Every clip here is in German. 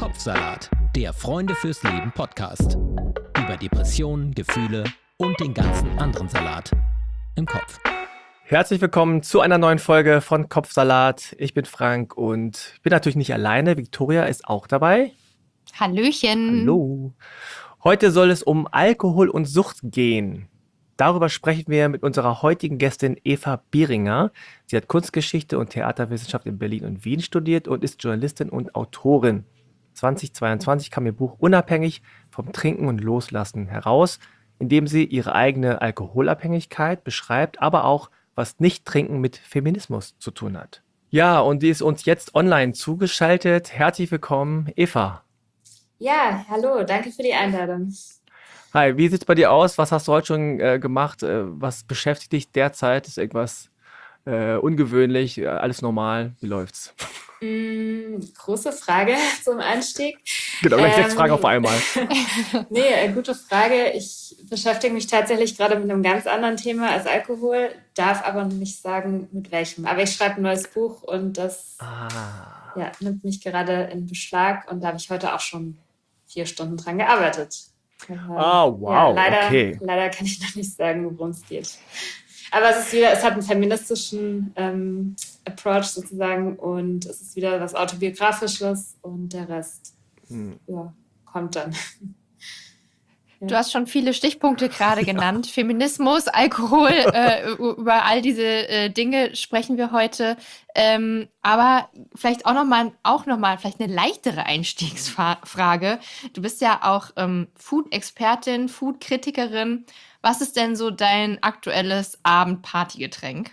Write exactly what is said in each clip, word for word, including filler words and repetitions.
Kopfsalat, der Freunde fürs Leben Podcast. Über Depressionen, Gefühle und den ganzen anderen Salat im Kopf. Herzlich willkommen zu einer neuen Folge von Kopfsalat. Ich bin Frank und bin natürlich nicht alleine. Viktoria ist auch dabei. Hallöchen. Hallo. Heute soll es um Alkohol und Sucht gehen. Darüber sprechen wir mit unserer heutigen Gästin Eva Bieringer. Sie hat Kunstgeschichte und Theaterwissenschaft in Berlin und Wien studiert und ist Journalistin und Autorin. zweitausendzweiundzwanzig kam ihr Buch Unabhängig vom Trinken und Loslassen heraus, in dem sie ihre eigene Alkoholabhängigkeit beschreibt, aber auch, was Nicht-Trinken mit Feminismus zu tun hat. Ja, und die ist uns jetzt online zugeschaltet. Herzlich willkommen, Eva. Ja, hallo, danke für die Einladung. Hi, wie sieht's bei dir aus? Was hast du heute schon äh, gemacht? Äh, was beschäftigt dich derzeit? Ist irgendwas äh, ungewöhnlich? Äh, alles normal? Wie läuft's? Mm, große Frage zum Einstieg. Genau, gleich Ähm, sechs Fragen auf einmal. Nee, äh, gute Frage. Ich beschäftige mich tatsächlich gerade mit einem ganz anderen Thema als Alkohol, darf aber nicht sagen, mit welchem. Aber ich schreibe ein neues Buch und das Ah. ja, nimmt mich gerade in Beschlag und da habe ich heute auch schon vier Stunden dran gearbeitet. Ah, wow, ja, leider, okay. leider kann ich noch nicht sagen, worum es geht. Aber es ist wieder, es hat einen feministischen ähm, Approach sozusagen und es ist wieder was Autobiografisches und der Rest Hm. ja, kommt dann. Du hast schon viele Stichpunkte gerade genannt. Feminismus, Alkohol, äh, über all diese äh, Dinge sprechen wir heute. Ähm, aber vielleicht auch nochmal, auch noch mal vielleicht eine leichtere Einstiegsfrage. Du bist ja auch ähm, Food-Expertin, Food-Kritikerin. Was ist denn so dein aktuelles Abendpartygetränk?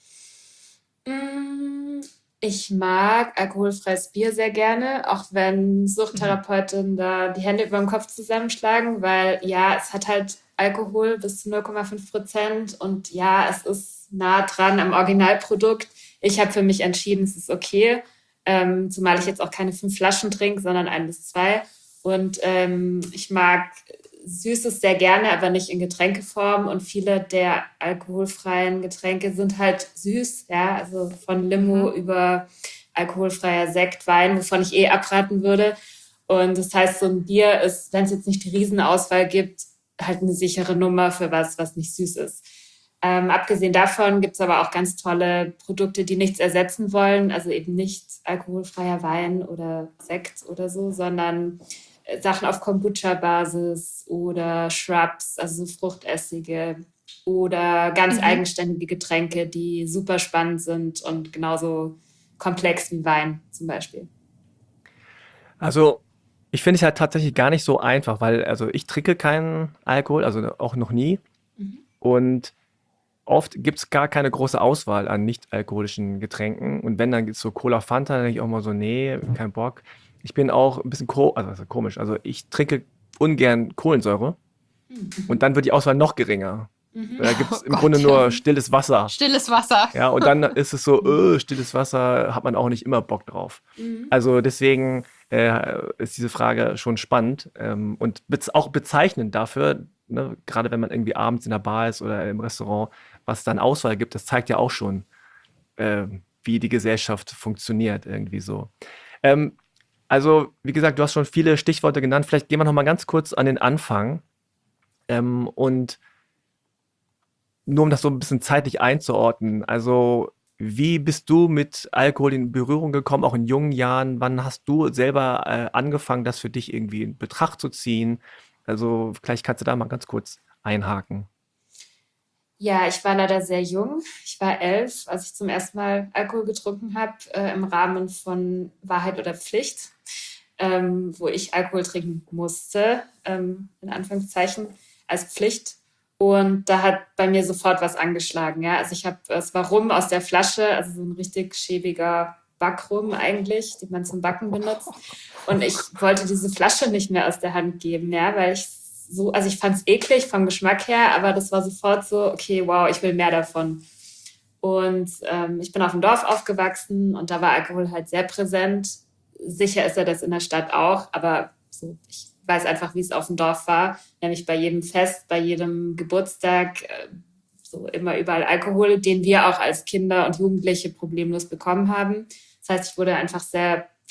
Mm, Ich mag alkoholfreies Bier sehr gerne, auch wenn Suchttherapeutinnen da die Hände über dem Kopf zusammenschlagen, weil ja, es hat halt Alkohol bis zu null Komma fünf Prozent und ja, es ist nah dran am Originalprodukt. Ich habe für mich entschieden, es ist okay, ähm, zumal ich jetzt auch keine fünf Flaschen trinke, sondern ein bis zwei. Und ähm, ich mag Süßes sehr gerne, aber nicht in Getränkeform. Und viele der alkoholfreien Getränke sind halt süß, ja, also von Limo Mhm. über alkoholfreier Sekt, Wein, wovon ich eh abraten würde. Und das heißt, so ein Bier ist, wenn es jetzt nicht die Riesenauswahl gibt, halt eine sichere Nummer für was, was nicht süß ist. Ähm, abgesehen davon gibt es aber auch ganz tolle Produkte, die nichts ersetzen wollen, also eben nicht alkoholfreier Wein oder Sekt oder so, sondern äh, Sachen auf Kombucha-Basis oder Shrubs, also so Fruchtessige oder ganz Mhm. eigenständige Getränke, die super spannend sind und genauso komplex wie Wein zum Beispiel. Also, ich finde es halt tatsächlich gar nicht so einfach, weil also ich trinke keinen Alkohol, also auch noch nie. Mhm. Und oft gibt es gar keine große Auswahl an nicht-alkoholischen Getränken. Und wenn, dann gibt es so Cola Fanta, dann denke ich auch mal so, nee, kein Bock. Ich bin auch ein bisschen ko also, also komisch. Also ich trinke ungern Kohlensäure Mhm. und dann wird die Auswahl noch geringer. Mhm. Da gibt es Oh im Gott, Grunde ja. nur stilles Wasser. Stilles Wasser. Ja, und dann ist es so, äh, stilles Wasser, hat man auch nicht immer Bock drauf. Mhm. Also deswegen äh, ist diese Frage schon spannend ähm, und bez auch bezeichnend dafür, ne, gerade wenn man irgendwie abends in der Bar ist oder im Restaurant, was dann Auswahl gibt, das zeigt ja auch schon, äh, wie die Gesellschaft funktioniert irgendwie so. Ähm, also, wie gesagt, du hast schon viele Stichworte genannt. Vielleicht gehen wir noch mal ganz kurz an den Anfang. Ähm, und nur um das so ein bisschen zeitlich einzuordnen. Also, wie bist du mit Alkohol in Berührung gekommen, auch in jungen Jahren? Wann hast du selber äh, angefangen, das für dich irgendwie in Betracht zu ziehen? Also, vielleicht kannst du da mal ganz kurz einhaken. Ja, ich war leider sehr jung. Ich war elf, als ich zum ersten Mal Alkohol getrunken habe, äh, im Rahmen von Wahrheit oder Pflicht, ähm, wo ich Alkohol trinken musste, ähm, in Anführungszeichen, als Pflicht. Und da hat bei mir sofort was angeschlagen. Ja? Also ich habe, es war Rum aus der Flasche, also so ein richtig schäbiger Backrum eigentlich, den man zum Backen benutzt. Und ich wollte diese Flasche nicht mehr aus der Hand geben, ja, weil ich so, also ich fand es eklig vom Geschmack her, aber das war sofort so, okay, wow, ich will mehr davon. Und ähm, ich bin auf dem Dorf aufgewachsen und da war Alkohol halt sehr präsent. Sicher ist er das in der Stadt auch, aber so, ich weiß einfach, wie es auf dem Dorf war, nämlich bei jedem Fest, bei jedem Geburtstag, äh, so immer überall Alkohol, den wir auch als Kinder und Jugendliche problemlos bekommen haben. Das heißt, ich wurde einfach sehr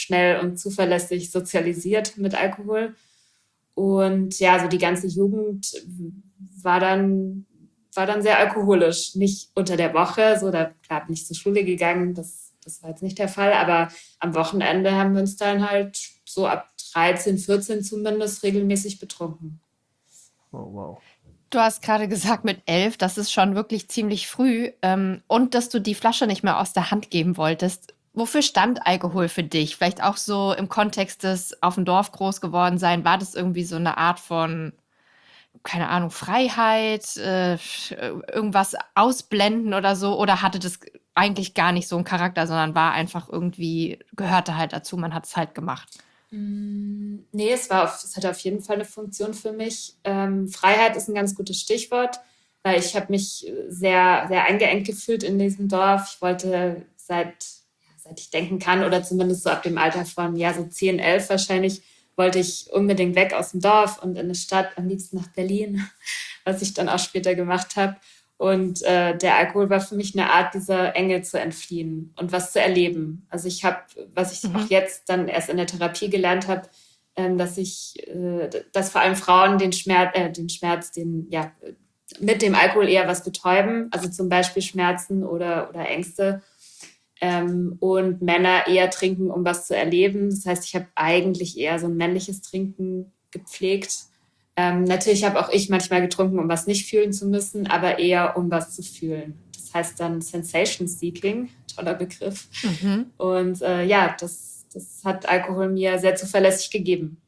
schnell und zuverlässig sozialisiert mit Alkohol. Und ja, so die ganze Jugend war dann, war dann sehr alkoholisch. Nicht unter der Woche, so da klar bin ich zur Schule gegangen, das, das war jetzt nicht der Fall, aber am Wochenende haben wir uns dann halt so ab dreizehn, vierzehn zumindest regelmäßig betrunken. Oh, wow. Du hast gerade gesagt, mit elf, das ist schon wirklich ziemlich früh. Ähm, und dass du die Flasche nicht mehr aus der Hand geben wolltest. Wofür stand Alkohol für dich? Vielleicht auch so im Kontext des auf dem Dorf groß geworden sein. War das irgendwie so eine Art von, keine Ahnung, Freiheit, äh, irgendwas ausblenden oder so? Oder hatte das eigentlich gar nicht so einen Charakter, sondern war einfach irgendwie, gehörte halt dazu, man hat es halt gemacht? Mm, Nee, es war auf, es hatte auf jeden Fall eine Funktion für mich. Ähm, Freiheit ist ein ganz gutes Stichwort, weil ich habe mich sehr, sehr eingeengt gefühlt in diesem Dorf. Ich wollte seit, ja, seit ich denken kann oder zumindest so ab dem Alter von ja so zehn, elf wahrscheinlich, wollte ich unbedingt weg aus dem Dorf und in eine Stadt, am liebsten nach Berlin, was ich dann auch später gemacht habe. Und äh, der Alkohol war für mich eine Art, dieser Enge zu entfliehen und was zu erleben. Also ich habe, was ich Mhm. auch jetzt dann erst in der Therapie gelernt habe, ähm, dass ich, äh, dass vor allem Frauen den Schmerz, äh, den Schmerz, den ja mit dem Alkohol eher was betäuben, also zum Beispiel Schmerzen oder oder Ängste. Ähm, und Männer eher trinken, um was zu erleben. Das heißt, ich habe eigentlich eher so ein männliches Trinken gepflegt. Ähm, natürlich habe auch ich manchmal getrunken, um was nicht fühlen zu müssen, aber eher um was zu fühlen. Das heißt dann Sensation Seeking, toller Begriff. Mhm. Und äh, ja, das, das hat Alkohol mir sehr zuverlässig gegeben.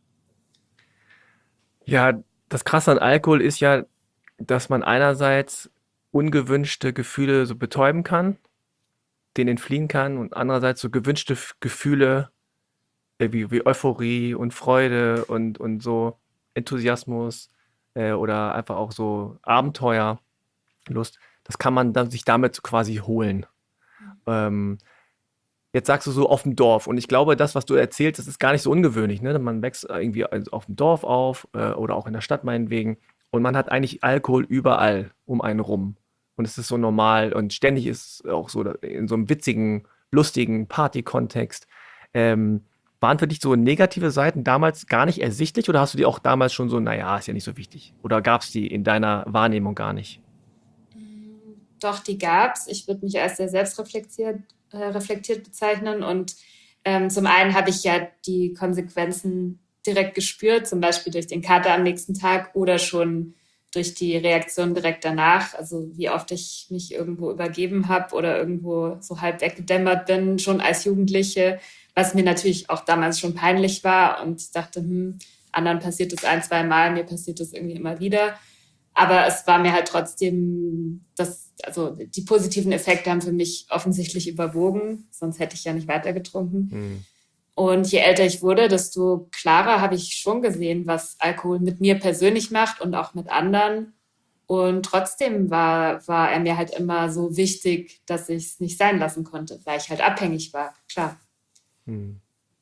Ja, das Krasse an Alkohol ist ja, dass man einerseits ungewünschte Gefühle so betäuben kann, denen entfliehen kann und andererseits so gewünschte F- Gefühle äh, wie, wie Euphorie und Freude und, und so Enthusiasmus äh, oder einfach auch so Abenteuer, Lust, das kann man dann sich damit so quasi holen. Ähm, Jetzt sagst du so auf dem Dorf und ich glaube, das, was du erzählst, das ist gar nicht so ungewöhnlich. Ne? Man wächst irgendwie also auf dem Dorf auf äh, oder auch in der Stadt meinetwegen und man hat eigentlich Alkohol überall um einen rum. Und es ist so normal und ständig ist es auch so in so einem witzigen, lustigen Party-Kontext. Ähm, Waren für dich so negative Seiten damals gar nicht ersichtlich oder hast du die auch damals schon so, naja, ist ja nicht so wichtig? Oder gab es die in deiner Wahrnehmung gar nicht? Doch, die gab's. Ich würde mich als sehr selbstreflektiert äh, reflektiert bezeichnen. Und ähm, zum einen habe ich ja die Konsequenzen direkt gespürt, zum Beispiel durch den Kater am nächsten Tag oder schon durch die Reaktion direkt danach. Also wie oft ich mich irgendwo übergeben habe oder irgendwo so halb weggedämmert bin, schon als Jugendliche, was mir natürlich auch damals schon peinlich war. Und ich dachte, hm, anderen passiert es ein, zwei Mal, mir passiert es irgendwie immer wieder. Aber es war mir halt trotzdem, das, also die positiven Effekte haben für mich offensichtlich überwogen, sonst hätte ich ja nicht weiter getrunken. Hm. Und je älter ich wurde, desto klarer habe ich schon gesehen, was Alkohol mit mir persönlich macht und auch mit anderen. Und trotzdem war, war er mir halt immer so wichtig, dass ich es nicht sein lassen konnte, weil ich halt abhängig war, klar. Hm.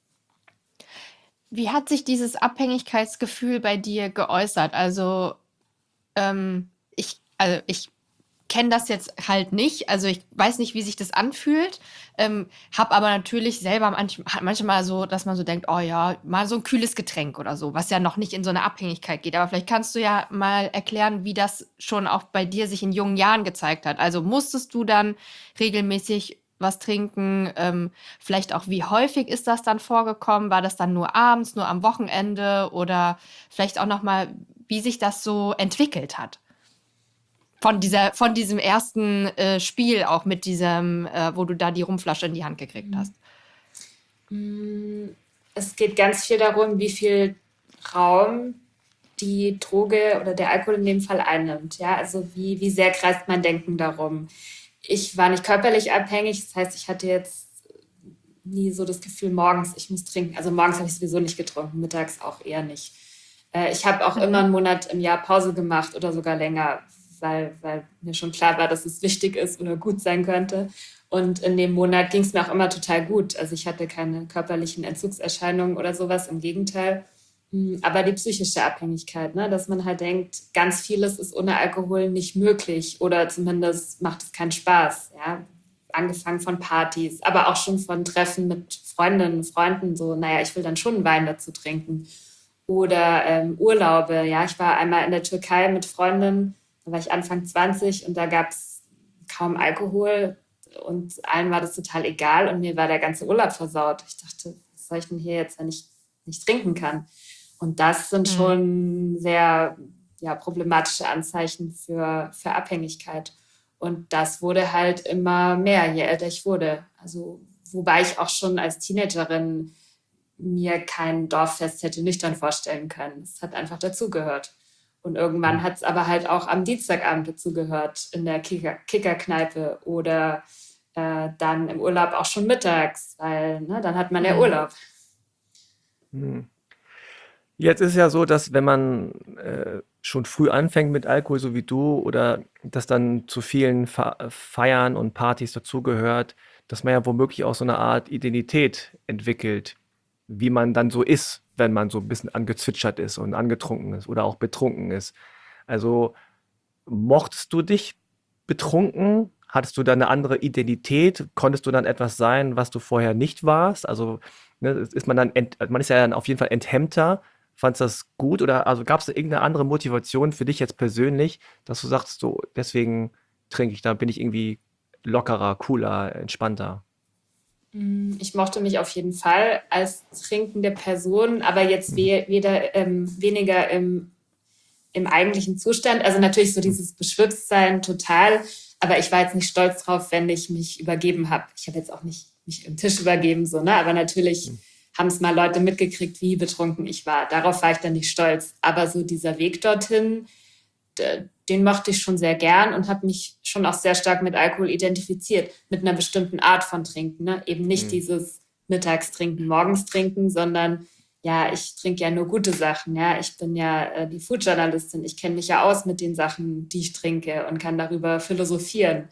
Wie hat sich dieses Abhängigkeitsgefühl bei dir geäußert? Also ähm, ich, also ich kenne das jetzt halt nicht. Also ich weiß nicht, wie sich das anfühlt. Ähm, hab aber natürlich selber manch, manchmal so, dass man so denkt, oh ja, mal so ein kühles Getränk oder so, was ja noch nicht in so eine Abhängigkeit geht. Aber vielleicht kannst du ja mal erklären, wie das schon auch bei dir sich in jungen Jahren gezeigt hat. Also musstest du dann regelmäßig was trinken? Ähm, vielleicht auch, wie häufig ist das dann vorgekommen? War das dann nur abends, nur am Wochenende oder vielleicht auch noch mal, wie sich das so entwickelt hat? Von dieser, von diesem ersten äh, Spiel auch mit diesem, äh, wo du da die Rumflasche in die Hand gekriegt hast. Es geht ganz viel darum, wie viel Raum die Droge oder der Alkohol in dem Fall einnimmt. Ja, also wie, wie sehr kreist mein Denken darum. Ich war nicht körperlich abhängig, das heißt, ich hatte jetzt nie so das Gefühl, morgens, ich muss trinken. Also morgens habe ich sowieso nicht getrunken, mittags auch eher nicht. Äh, ich habe auch Mhm. immer einen Monat im Jahr Pause gemacht oder sogar länger, weil, weil mir schon klar war, dass es wichtig ist oder gut sein könnte. Und in dem Monat ging es mir auch immer total gut. Also ich hatte keine körperlichen Entzugserscheinungen oder sowas, im Gegenteil. Mm, Aber die psychische Abhängigkeit, ne? Dass man halt denkt, ganz vieles ist ohne Alkohol nicht möglich oder zumindest macht es keinen Spaß. Ja? angefangen von Partys, aber auch schon von Treffen mit Freundinnen, Freunden, so, naja, ich will dann schon einen Wein dazu trinken. Oder ähm, Urlaube, ja, ich war einmal in der Türkei mit Freundinnen, da war ich Anfang zwanzig und da gab es kaum Alkohol und allen war das total egal und mir war der ganze Urlaub versaut. Ich dachte, was soll ich denn hier jetzt, wenn ich nicht trinken kann? Und das sind mhm. schon sehr ja, problematische Anzeichen für, für Abhängigkeit. Und das wurde halt immer mehr, je älter ich wurde. Also, wobei ich auch schon als Teenagerin mir kein Dorffest hätte nüchtern vorstellen können. Es hat einfach dazugehört. Und irgendwann hat es aber halt auch am Dienstagabend dazugehört, in der Kicker- Kickerkneipe oder äh, dann im Urlaub auch schon mittags, weil ne, dann hat man ja Urlaub. Hm. Jetzt ist es ja so, dass wenn man äh, schon früh anfängt mit Alkohol, so wie du, oder das dann zu vielen Fe- Feiern und Partys dazugehört, dass man ja womöglich auch so eine Art Identität entwickelt, wie man dann so ist, wenn man so ein bisschen angezwitschert ist und angetrunken ist oder auch betrunken ist. Also mochtest du dich betrunken? Hattest du dann eine andere Identität? Konntest du dann etwas sein, was du vorher nicht warst? Also ne, ist man dann, ent, man ist ja dann auf jeden Fall enthemmter. Fandest du das gut oder also gab es da irgendeine andere Motivation für dich jetzt persönlich, dass du sagst, so deswegen trinke ich, da bin ich irgendwie lockerer, cooler, entspannter? Ich mochte mich auf jeden Fall als trinkende Person, aber jetzt we- weder, ähm, weniger im, im eigentlichen Zustand. Also natürlich so dieses Beschwipstsein total, aber ich war jetzt nicht stolz drauf, wenn ich mich übergeben habe. Ich habe jetzt auch nicht mich im Tisch übergeben, so, ne? Aber natürlich mhm. haben es mal Leute mitgekriegt, wie betrunken ich war. Darauf war ich dann nicht stolz. Aber so dieser Weg dorthin, d- den mochte ich schon sehr gern und habe mich schon auch sehr stark mit Alkohol identifiziert, mit einer bestimmten Art von Trinken. Ne? Eben nicht mhm. dieses Mittagstrinken, morgens trinken, sondern ja, ich trinke ja nur gute Sachen. Ja, ich bin ja äh, die Food-Journalistin. Ich kenne mich ja aus mit den Sachen, die ich trinke und kann darüber philosophieren.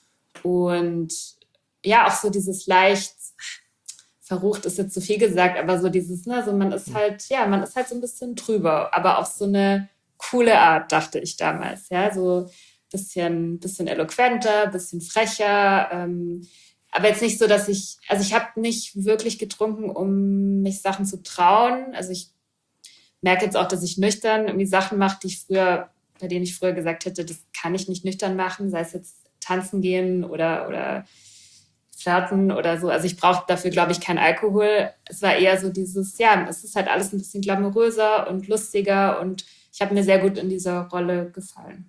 Und ja, auch so dieses leicht, verrucht ist jetzt zu viel gesagt, aber so dieses, ne, so man ist halt, ja, man ist halt so ein bisschen drüber, aber auf so eine coole Art, dachte ich damals. Ja, so ein bisschen, bisschen eloquenter, bisschen frecher. Ähm, aber jetzt nicht so, dass ich, also ich habe nicht wirklich getrunken, um mich Sachen zu trauen. Also ich merke jetzt auch, dass ich nüchtern irgendwie Sachen mache, die ich früher, bei denen ich früher gesagt hätte, das kann ich nicht nüchtern machen, sei es jetzt tanzen gehen oder, oder flirten oder so. Also ich brauche dafür, glaube ich, keinen Alkohol. Es war eher so dieses, ja, es ist halt alles ein bisschen glamouröser und lustiger und ich habe mir sehr gut in dieser Rolle gefallen.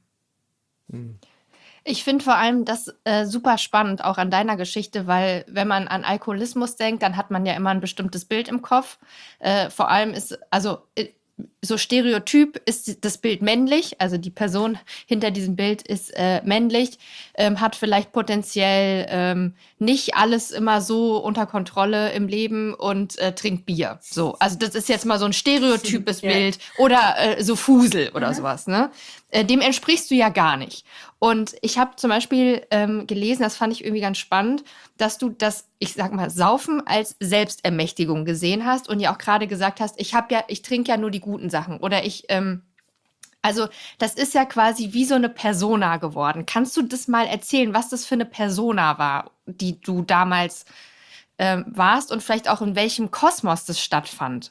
Ich finde vor allem das äh, super spannend, auch an deiner Geschichte, weil wenn man an Alkoholismus denkt, dann hat man ja immer ein bestimmtes Bild im Kopf. Äh, vor allem ist, also äh, so stereotyp ist das Bild männlich, also die Person hinter diesem Bild ist äh, männlich, ähm, hat vielleicht potenziell ähm, nicht alles immer so unter Kontrolle im Leben und äh, trinkt Bier. So, also das ist jetzt mal so ein stereotypes ja. Bild oder äh, so Fusel oder mhm. sowas, ne? Äh, dem entsprichst du ja gar nicht. Und ich habe zum Beispiel ähm, gelesen, das fand ich irgendwie ganz spannend, dass du das, ich sag mal, Saufen als Selbstermächtigung gesehen hast und ja auch gerade gesagt hast, ich habe ja, ich trinke ja nur die guten Sachen oder ich, ähm, also das ist ja quasi wie so eine Persona geworden. Kannst du das mal erzählen, was das für eine Persona war, die du damals ähm, warst und vielleicht auch in welchem Kosmos das stattfand?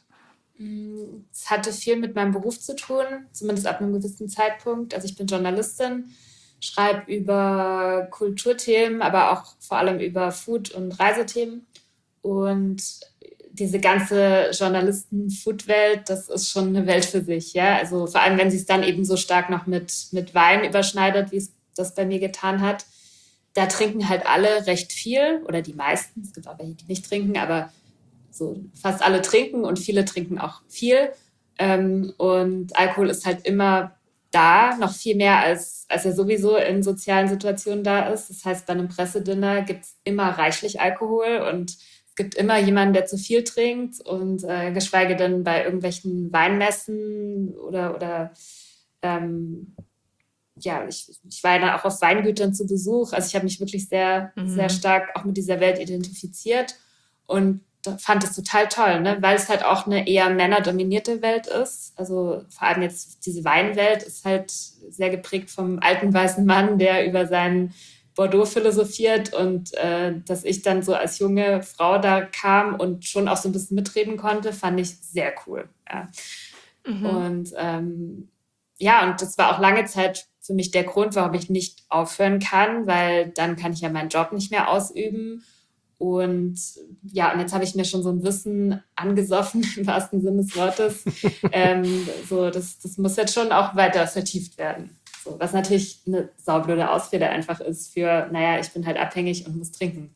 Es hatte viel mit meinem Beruf zu tun, zumindest ab einem gewissen Zeitpunkt. Also ich bin Journalistin, schreibe über Kulturthemen, aber auch vor allem über Food- und Reisethemen. Und diese ganze Journalisten-Food-Welt, das ist schon eine Welt für sich. Ja? Also vor allem, wenn sie es dann eben so stark noch mit, mit Wein überschneidet, wie es das bei mir getan hat. Da trinken halt alle recht viel oder die meisten. Es gibt auch welche, die nicht trinken, aber so fast alle trinken und viele trinken auch viel. Ähm, und Alkohol ist halt immer da, noch viel mehr, als, als er sowieso in sozialen Situationen da ist. Das heißt, bei einem Pressedinner gibt es immer reichlich Alkohol und es gibt immer jemanden, der zu viel trinkt und äh, geschweige denn bei irgendwelchen Weinmessen oder, oder ähm, ja, ich, ich war ja dann auch auf Weingütern zu Besuch. Also ich habe mich wirklich sehr, mhm. sehr stark auch mit dieser Welt identifiziert und fand es total toll, ne? Weil es halt auch eine eher männerdominierte Welt ist. Also vor allem jetzt diese Weinwelt ist halt sehr geprägt vom alten weißen Mann, der über seinen Bordeaux philosophiert und äh, dass ich dann so als junge Frau da kam und schon auch so ein bisschen mitreden konnte, fand ich sehr cool. Ja. Mhm. Und ähm, ja, und das war auch lange Zeit für mich der Grund, warum ich nicht aufhören kann, weil dann kann ich ja meinen Job nicht mehr ausüben. Und ja, und jetzt habe ich mir schon so ein Wissen angesoffen, im wahrsten Sinne des Wortes. ähm, so, das, das muss jetzt schon auch weiter vertieft werden. So, was natürlich eine saublöde Ausrede einfach ist für, naja, ich bin halt abhängig und muss trinken.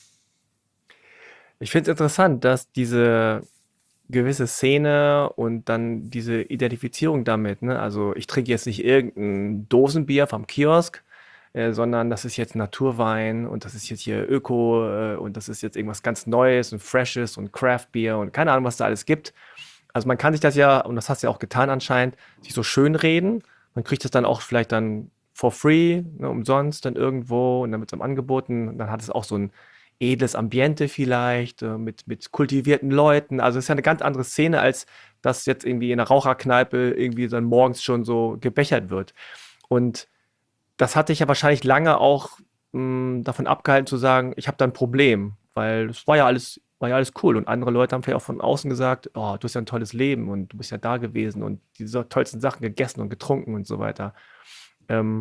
Ich finde es interessant, dass diese gewisse Szene und dann diese Identifizierung damit, ne? Also ich trinke jetzt nicht irgendein Dosenbier vom Kiosk, äh, sondern das ist jetzt Naturwein und das ist jetzt hier Öko äh, und das ist jetzt irgendwas ganz Neues und Freshes und Craft-Bier und keine Ahnung, was da alles gibt. Also man kann sich das ja, und das hast du ja auch getan anscheinend, sich so schön reden. Man kriegt das dann auch vielleicht dann for free, ne, umsonst dann irgendwo und dann wird es am angeboten. Und dann hat es auch so ein edles Ambiente vielleicht, äh, mit, mit kultivierten Leuten. Also es ist ja eine ganz andere Szene, als das jetzt irgendwie in einer Raucherkneipe irgendwie dann morgens schon so gebechert wird. Und das hat dich ja wahrscheinlich lange auch mh, davon abgehalten zu sagen, ich habe da ein Problem, weil es war ja alles, war ja alles cool. Und andere Leute haben vielleicht auch von außen gesagt, oh, du hast ja ein tolles Leben und du bist ja da gewesen und diese tollsten Sachen gegessen und getrunken und so weiter. Ähm,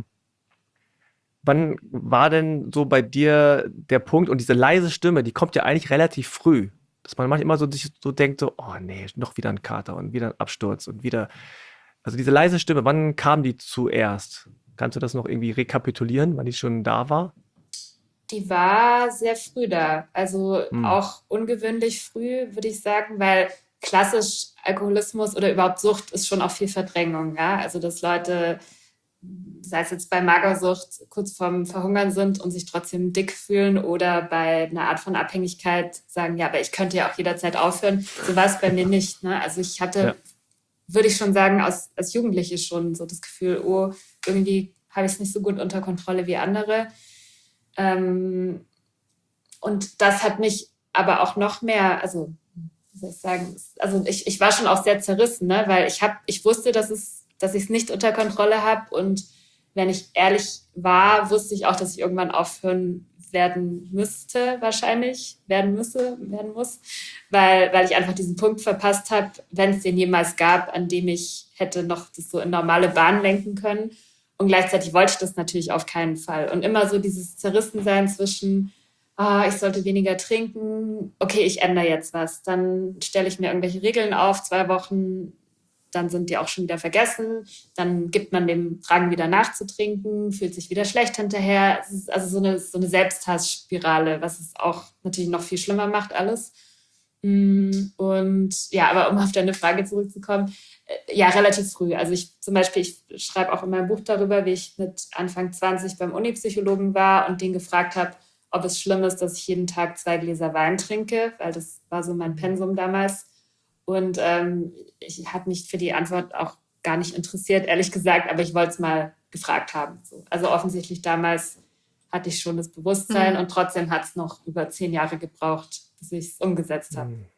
wann war denn so bei dir der Punkt und diese leise Stimme, die kommt ja eigentlich relativ früh, dass man manchmal immer so sich so denkt, so, oh nee, noch wieder ein Kater und wieder ein Absturz und wieder, also diese leise Stimme, wann kam die zuerst? Kannst du das noch irgendwie rekapitulieren, wann die schon da war? Die war sehr früh da, also Hm. auch ungewöhnlich früh, würde ich sagen, weil klassisch Alkoholismus oder überhaupt Sucht ist schon auch viel Verdrängung, ja, also dass Leute, sei es jetzt bei Magersucht, kurz vorm Verhungern sind und sich trotzdem dick fühlen oder bei einer Art von Abhängigkeit sagen, ja, aber ich könnte ja auch jederzeit aufhören, so war es bei mir nicht, ne? Also ich hatte, ja. würde ich schon sagen, als, als Jugendliche schon so das Gefühl, oh, irgendwie habe ich es nicht so gut unter Kontrolle wie andere. Ähm, und das hat mich aber auch noch mehr, also wie soll ich sagen, also ich, ich war schon auch sehr zerrissen, ne? Weil ich habe, ich wusste, dass es, dass ich es nicht unter Kontrolle habe und wenn ich ehrlich war, wusste ich auch, dass ich irgendwann aufhören werden müsste, wahrscheinlich, werden müsse, werden muss, weil, weil ich einfach diesen Punkt verpasst habe, wenn es den jemals gab, an dem ich hätte noch das so in normale Bahn lenken können. Und gleichzeitig wollte ich das natürlich auf keinen Fall. Und immer so dieses Zerrissensein zwischen, ah, ich sollte weniger trinken, okay, ich ändere jetzt was. Dann stelle ich mir irgendwelche Regeln auf, zwei Wochen, dann sind die auch schon wieder vergessen. Dann gibt man dem Drang wieder nachzutrinken, fühlt sich wieder schlecht hinterher. Es ist also so eine, so eine Selbsthassspirale, was es auch natürlich noch viel schlimmer macht alles. Und ja, aber um auf deine Frage zurückzukommen, ja, relativ früh. Also ich zum Beispiel, ich schreibe auch in meinem Buch darüber, wie ich mit Anfang zwanzig beim Unipsychologen war und den gefragt habe, ob es schlimm ist, dass ich jeden Tag zwei Gläser Wein trinke, weil das war so mein Pensum damals. Und ähm, ich habe mich für die Antwort auch gar nicht interessiert, ehrlich gesagt, aber ich wollte es mal gefragt haben. So. Also offensichtlich damals hatte ich schon das Bewusstsein mhm. und trotzdem hat es noch über zehn Jahre gebraucht, bis ich es umgesetzt habe. Mhm.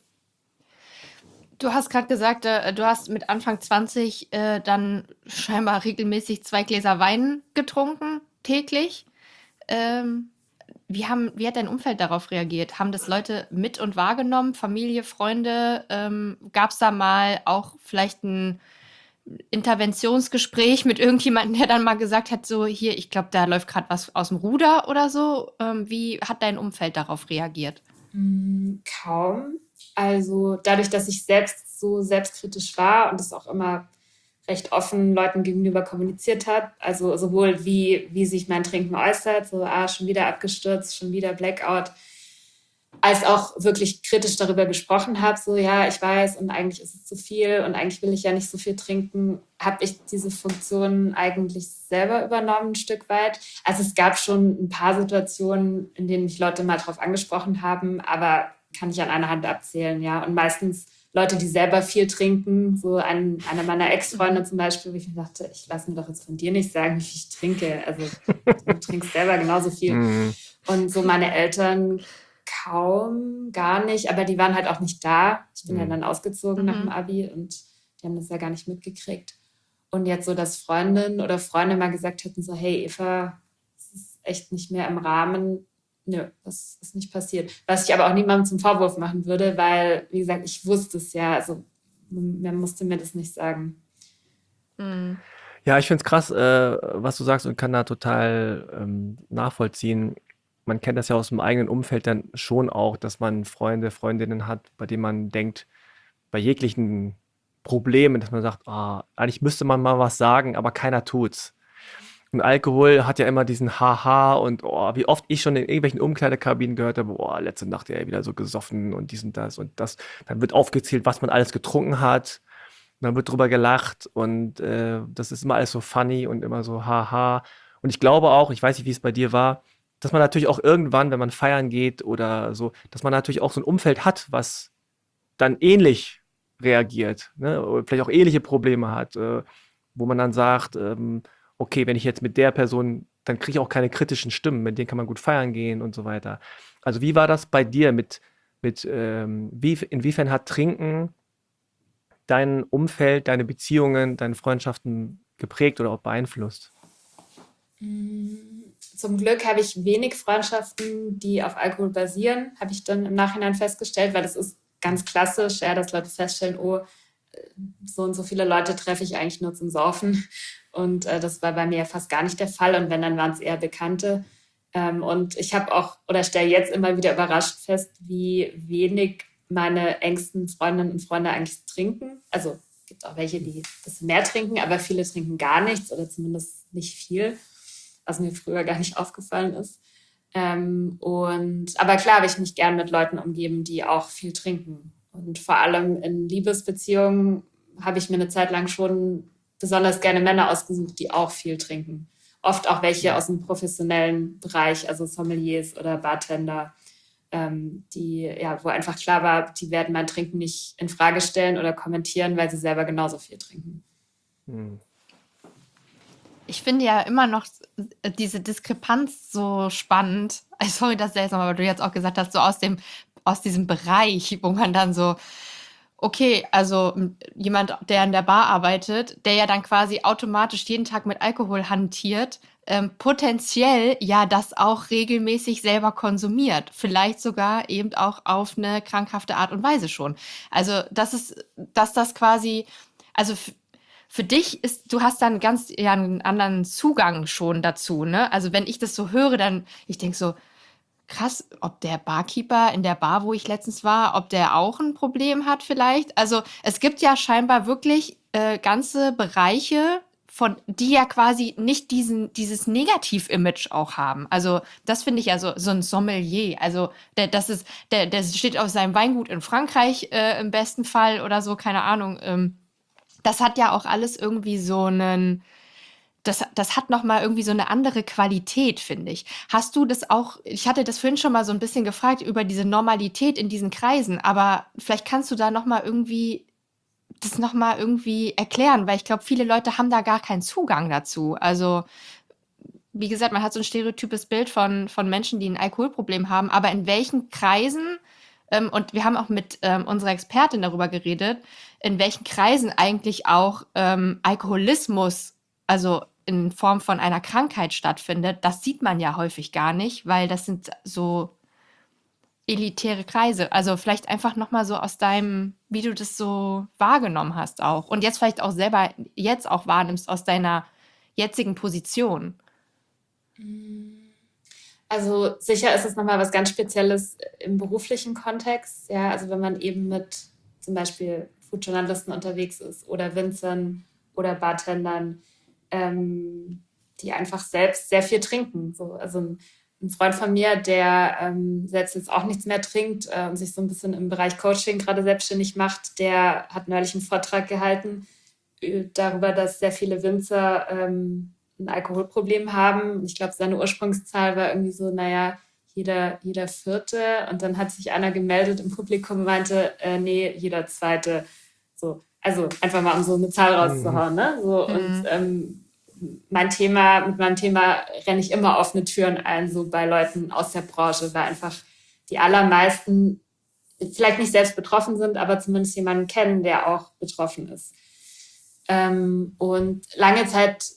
Du hast gerade gesagt, äh, du hast mit Anfang zwanzig äh, dann scheinbar regelmäßig zwei Gläser Wein getrunken, täglich. Ähm, wie, haben, wie hat dein Umfeld darauf reagiert? Haben das Leute mit und wahrgenommen, Familie, Freunde? Ähm, Gab es da mal auch vielleicht ein Interventionsgespräch mit irgendjemandem, der dann mal gesagt hat, so hier, ich glaube, da läuft gerade was aus dem Ruder oder so? Ähm, wie hat dein Umfeld darauf reagiert? Mm, kaum. Also dadurch, dass ich selbst so selbstkritisch war und es auch immer recht offen Leuten gegenüber kommuniziert habe, also sowohl wie, wie sich mein Trinken äußert, so ah, schon wieder abgestürzt, schon wieder Blackout, als auch wirklich kritisch darüber gesprochen habe, so ja, ich weiß und eigentlich ist es zu viel und eigentlich will ich ja nicht so viel trinken, habe ich diese Funktion eigentlich selber übernommen ein Stück weit. Also es gab schon ein paar Situationen, in denen mich Leute mal drauf angesprochen haben, aber kann ich an einer Hand abzählen, ja. Und meistens Leute, die selber viel trinken, so ein, eine meiner Ex-Freunde zum Beispiel, wo ich mir dachte, ich lasse mir doch jetzt von dir nicht sagen, wie viel ich trinke. Also du trinkst selber genauso viel. Mhm. Und so meine Eltern kaum, gar nicht, aber die waren halt auch nicht da. Ich bin mhm. ja dann ausgezogen mhm. nach dem Abi und die haben das ja gar nicht mitgekriegt. Und jetzt so, dass Freundinnen oder Freunde mal gesagt hätten, so hey Eva, es ist echt nicht mehr im Rahmen. Nö, das ist nicht passiert. Was ich aber auch niemandem zum Vorwurf machen würde, weil, wie gesagt, ich wusste es ja, also man musste mir das nicht sagen. Mhm. Ja, ich finde es krass, äh, was du sagst und kann da total ähm, nachvollziehen. Man kennt das ja aus dem eigenen Umfeld dann schon auch, dass man Freunde, Freundinnen hat, bei denen man denkt, bei jeglichen Problemen, dass man sagt, ah, eigentlich müsste man mal was sagen, aber keiner tut's. Und Alkohol hat ja immer diesen Haha und oh, wie oft ich schon in irgendwelchen Umkleidekabinen gehört habe, oh, letzte Nacht ja wieder so gesoffen und dies und das und das. Dann wird aufgezählt, was man alles getrunken hat. Und dann wird drüber gelacht und äh, das ist immer alles so funny und immer so haha. Und ich glaube auch, ich weiß nicht, wie es bei dir war, dass man natürlich auch irgendwann, wenn man feiern geht oder so, dass man natürlich auch so ein Umfeld hat, was dann ähnlich reagiert, ne? Oder vielleicht auch ähnliche Probleme hat, äh, wo man dann sagt, ähm, okay, wenn ich jetzt mit der Person, dann kriege ich auch keine kritischen Stimmen, mit denen kann man gut feiern gehen und so weiter. Also wie war das bei dir mit, mit ähm, wie, inwiefern hat Trinken dein Umfeld, deine Beziehungen, deine Freundschaften geprägt oder auch beeinflusst? Zum Glück habe ich wenig Freundschaften, die auf Alkohol basieren, habe ich dann im Nachhinein festgestellt, weil das ist ganz klassisch, ja, dass Leute feststellen, oh, so und so viele Leute treffe ich eigentlich nur zum Saufen. Und äh, das war bei mir fast gar nicht der Fall. Und wenn, dann waren es eher Bekannte. Ähm, und ich habe auch, oder stelle jetzt immer wieder überrascht fest, wie wenig meine engsten Freundinnen und Freunde eigentlich trinken. Also es gibt auch welche, die ein bisschen mehr trinken, aber viele trinken gar nichts oder zumindest nicht viel, was mir früher gar nicht aufgefallen ist. Ähm, und, aber klar habe ich mich gern mit Leuten umgeben, die auch viel trinken. Und vor allem in Liebesbeziehungen habe ich mir eine Zeit lang schon besonders gerne Männer ausgesucht, die auch viel trinken. Oft auch welche aus dem professionellen Bereich, also Sommeliers oder Bartender, ähm, die, ja, wo einfach klar war, die werden mein Trinken nicht in Frage stellen oder kommentieren, weil sie selber genauso viel trinken. Hm. Ich finde ja immer noch diese Diskrepanz so spannend. Also sorry, dass ich aber du jetzt auch gesagt hast, so aus dem, aus diesem Bereich, wo man dann so, okay, also jemand, der in der Bar arbeitet, der ja dann quasi automatisch jeden Tag mit Alkohol hantiert, ähm, potenziell ja das auch regelmäßig selber konsumiert. Vielleicht sogar eben auch auf eine krankhafte Art und Weise schon. Also das ist, dass das quasi, also f- für dich ist, du hast dann ganz ja einen anderen Zugang schon dazu, ne? Also wenn ich das so höre, dann, ich denke so, krass, ob der Barkeeper in der Bar, wo ich letztens war, ob der auch ein Problem hat vielleicht. Also es gibt ja scheinbar wirklich äh, ganze Bereiche, von die ja quasi nicht diesen, dieses Negativ-Image auch haben. Also das finde ich ja so, so ein Sommelier. Also der, das ist, der, der steht auf seinem Weingut in Frankreich äh, im besten Fall oder so, keine Ahnung. Ähm, das hat ja auch alles irgendwie so einen, das, das hat noch mal irgendwie so eine andere Qualität, finde ich. Hast du das auch, ich hatte das vorhin schon mal so ein bisschen gefragt über diese Normalität in diesen Kreisen, aber vielleicht kannst du da noch mal irgendwie das noch mal irgendwie erklären, weil ich glaube, viele Leute haben da gar keinen Zugang dazu. Also, wie gesagt, man hat so ein stereotypes Bild von, von Menschen, die ein Alkoholproblem haben, aber in welchen Kreisen, ähm, und wir haben auch mit ähm, unserer Expertin darüber geredet, in welchen Kreisen eigentlich auch ähm, Alkoholismus, also in Form von einer Krankheit stattfindet, das sieht man ja häufig gar nicht, weil das sind so elitäre Kreise. Also vielleicht einfach noch mal so aus deinem, wie du das so wahrgenommen hast auch. Und jetzt vielleicht auch selber jetzt auch wahrnimmst aus deiner jetzigen Position. Also sicher ist es nochmal was ganz Spezielles im beruflichen Kontext. Ja, also wenn man eben mit zum Beispiel Foodjournalisten unterwegs ist oder Winzern oder Bartendern, ähm, die einfach selbst sehr viel trinken. So, also ein, ein Freund von mir, der ähm, selbst jetzt auch nichts mehr trinkt äh, und sich so ein bisschen im Bereich Coaching gerade selbstständig macht, der hat neulich einen Vortrag gehalten äh, darüber, dass sehr viele Winzer ähm, ein Alkoholproblem haben. Ich glaube, seine Ursprungszahl war irgendwie so, naja, jeder, jeder Vierte. Und dann hat sich einer gemeldet im Publikum und meinte, äh, nee, jeder Zweite. So, also einfach mal, um so eine Zahl rauszuhauen. Ne? So, Mhm. Und ähm, mein Thema, mit meinem Thema renne ich immer offene Türen ein, so bei Leuten aus der Branche, weil einfach die allermeisten vielleicht nicht selbst betroffen sind, aber zumindest jemanden kennen, der auch betroffen ist. Ähm, und lange Zeit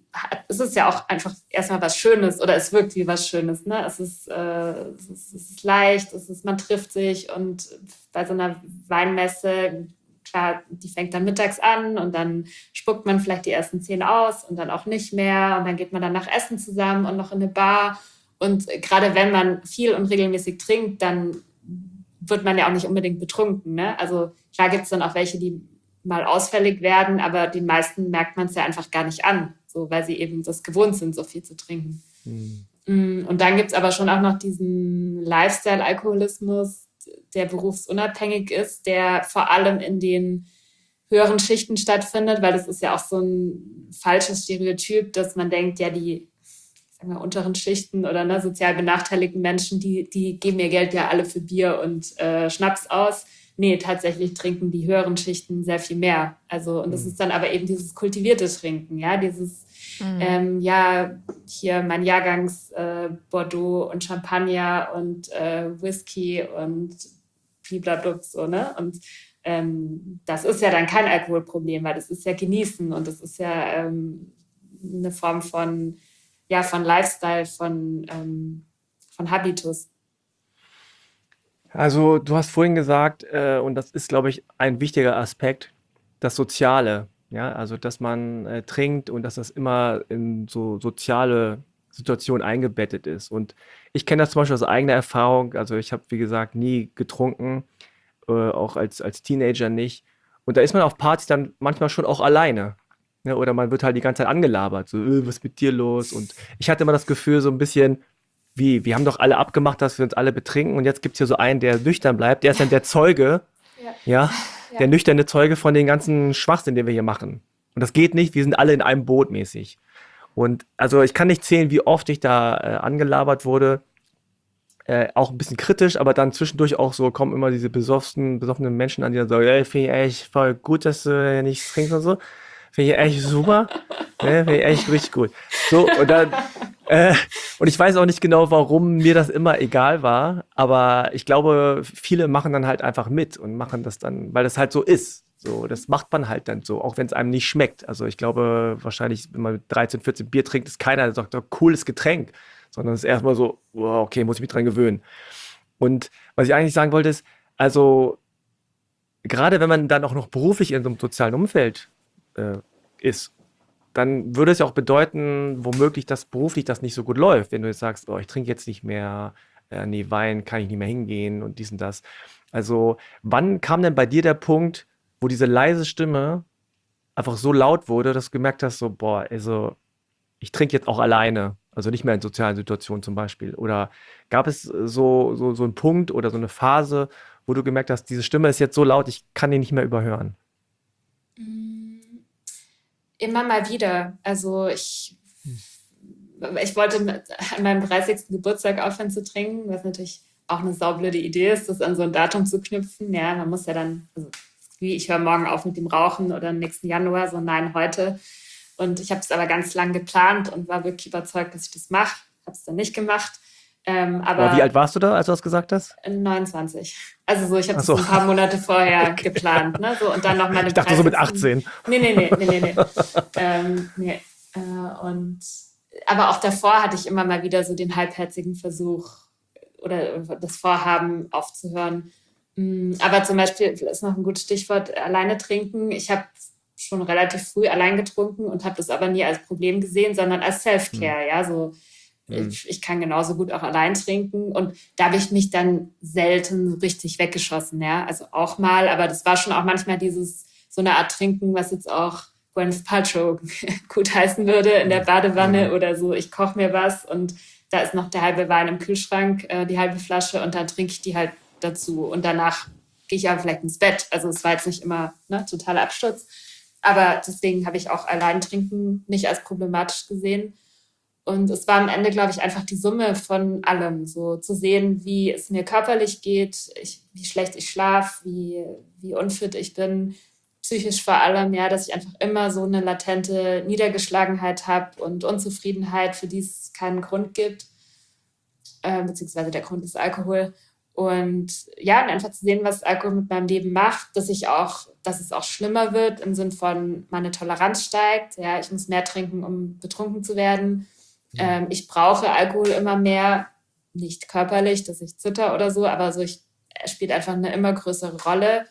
hat, es ist ja auch einfach erstmal was Schönes oder es wirkt wie was Schönes. Ne? Es, ist, äh, es, ist, es ist leicht, es ist, man trifft sich und bei so einer Weinmesse, klar, die fängt dann mittags an und dann spuckt man vielleicht die ersten zehn aus und dann auch nicht mehr und dann geht man dann nach Essen zusammen und noch in eine Bar. Und gerade wenn man viel und regelmäßig trinkt, dann wird man ja auch nicht unbedingt betrunken. Ne? Also klar gibt es dann auch welche, die mal ausfällig werden, aber den meisten merkt man es ja einfach gar nicht an, so, weil sie eben das gewohnt sind, so viel zu trinken. Mhm. Und dann gibt es aber schon auch noch diesen Lifestyle-Alkoholismus, der berufsunabhängig ist, der vor allem in den höheren Schichten stattfindet, weil das ist ja auch so ein falsches Stereotyp, dass man denkt, ja, die sagen wir, unteren Schichten oder ne, sozial benachteiligten Menschen, die, die geben ihr Geld ja alle für Bier und äh, Schnaps aus. Nee, tatsächlich trinken die höheren Schichten sehr viel mehr. Also, und das ist dann aber eben dieses kultivierte Trinken, ja, dieses, mhm. ähm, ja, hier mein Jahrgangs äh, Bordeaux und Champagner und äh, Whisky und blablabla, so, ne? Und ähm, das ist ja dann kein Alkoholproblem, weil das ist ja Genießen und das ist ja ähm, eine Form von, ja, von Lifestyle, von, ähm, von Habitus. Also du hast vorhin gesagt, äh, und das ist, glaube ich, ein wichtiger Aspekt, das Soziale. Ja, also dass man äh, trinkt und dass das immer in so soziale Situationen eingebettet ist. Und ich kenne das zum Beispiel aus eigener Erfahrung. Also ich habe, wie gesagt, nie getrunken, äh, auch als, als Teenager nicht. Und da ist man auf Partys dann manchmal schon auch alleine. Ne? Oder man wird halt die ganze Zeit angelabert. So, äh, was ist mit dir los? Und ich hatte immer das Gefühl, so ein bisschen, wie, wir haben doch alle abgemacht, dass wir uns alle betrinken und jetzt gibt es hier so einen, der nüchtern bleibt, der ist dann der Zeuge, ja, ja, ja. der nüchterne Zeuge von den ganzen Schwachsinn, den wir hier machen. Und das geht nicht, wir sind alle in einem Boot mäßig. Und also ich kann nicht zählen, wie oft ich da äh, angelabert wurde, äh, auch ein bisschen kritisch, aber dann zwischendurch auch so, kommen immer diese besoffenen, besoffenen Menschen an, die dann sagen, ey, finde ich echt voll gut, dass du nichts trinkst und so. Finde ich echt super. Ne, finde ich echt richtig gut. So, und dann, äh, und ich weiß auch nicht genau, warum mir das immer egal war, aber ich glaube, viele machen dann halt einfach mit und machen das dann, weil das halt so ist. So, das macht man halt dann so, auch wenn es einem nicht schmeckt. Also ich glaube, wahrscheinlich, wenn man mit dreizehn, vierzehn Bier trinkt, ist keiner, der sagt, oh, cooles Getränk, sondern es ist erstmal so, oh, okay, muss ich mich dran gewöhnen. Und was ich eigentlich sagen wollte ist, also gerade wenn man dann auch noch beruflich in so einem sozialen Umfeld äh, ist, dann würde es ja auch bedeuten, womöglich, dass beruflich das nicht so gut läuft, wenn du jetzt sagst, oh, ich trinke jetzt nicht mehr, äh, nee, Wein kann ich nicht mehr hingehen und dies und das. Also wann kam denn bei dir der Punkt, wo diese leise Stimme einfach so laut wurde, dass du gemerkt hast, so, boah, also ich trinke jetzt auch alleine, also nicht mehr in sozialen Situationen zum Beispiel. Oder gab es so, so, so einen Punkt oder so eine Phase, wo du gemerkt hast, diese Stimme ist jetzt so laut, ich kann die nicht mehr überhören? Immer mal wieder. Also ich, ich wollte an meinem dreißigsten Geburtstag aufhören zu trinken, was natürlich auch eine saublöde Idee ist, das an so ein Datum zu knüpfen. Ja, man muss ja dann, also wie ich höre morgen auf mit dem Rauchen oder im nächsten Januar, so nein, heute. Und ich habe es aber ganz lang geplant und war wirklich überzeugt, dass ich das mache. Habe es dann nicht gemacht. Ähm, aber, aber wie alt warst du da, als du das gesagt hast? neunundzwanzig. Also so, ich habe so. das ein paar Monate vorher okay. geplant. Ne? So, und dann noch meine ich dachte so mit achtzehn. Nee, nee, nee, nee, nee. nee. ähm, nee. Äh, und, aber auch davor hatte ich immer mal wieder so den halbherzigen Versuch oder das Vorhaben aufzuhören. Aber zum Beispiel, das ist noch ein gutes Stichwort, alleine trinken. Ich habe schon relativ früh allein getrunken und habe das aber nie als Problem gesehen, sondern als Self-Care. Hm. Ja, so hm. ich, ich kann genauso gut auch allein trinken und da habe ich mich dann selten richtig weggeschossen. Ja, also auch mal, aber das war schon auch manchmal dieses so eine Art Trinken, was jetzt auch Gwyneth Paltrow gut heißen würde in der Badewanne hm. oder so. Ich koche mir was und da ist noch der halbe Wein im Kühlschrank, äh, die halbe Flasche und dann trinke ich die halt dazu und danach gehe ich aber vielleicht ins Bett. Also es war jetzt nicht immer ne, totaler Absturz, aber deswegen habe ich auch Alleintrinken nicht als problematisch gesehen und es war am Ende, glaube ich, einfach die Summe von allem, so zu sehen, wie es mir körperlich geht, ich, wie schlecht ich schlafe, wie, wie unfit ich bin, psychisch vor allem, ja, dass ich einfach immer so eine latente Niedergeschlagenheit habe und Unzufriedenheit, für die es keinen Grund gibt, äh, beziehungsweise der Grund ist Alkohol. Und ja, und einfach zu sehen, was Alkohol mit meinem Leben macht, dass ich auch, dass es auch schlimmer wird im Sinn von meine Toleranz steigt. Ja, ich muss mehr trinken, um betrunken zu werden. Ja. Ähm, ich brauche Alkohol immer mehr, nicht körperlich, dass ich zitter oder so, aber so ich, er spielt einfach eine immer größere Rolle.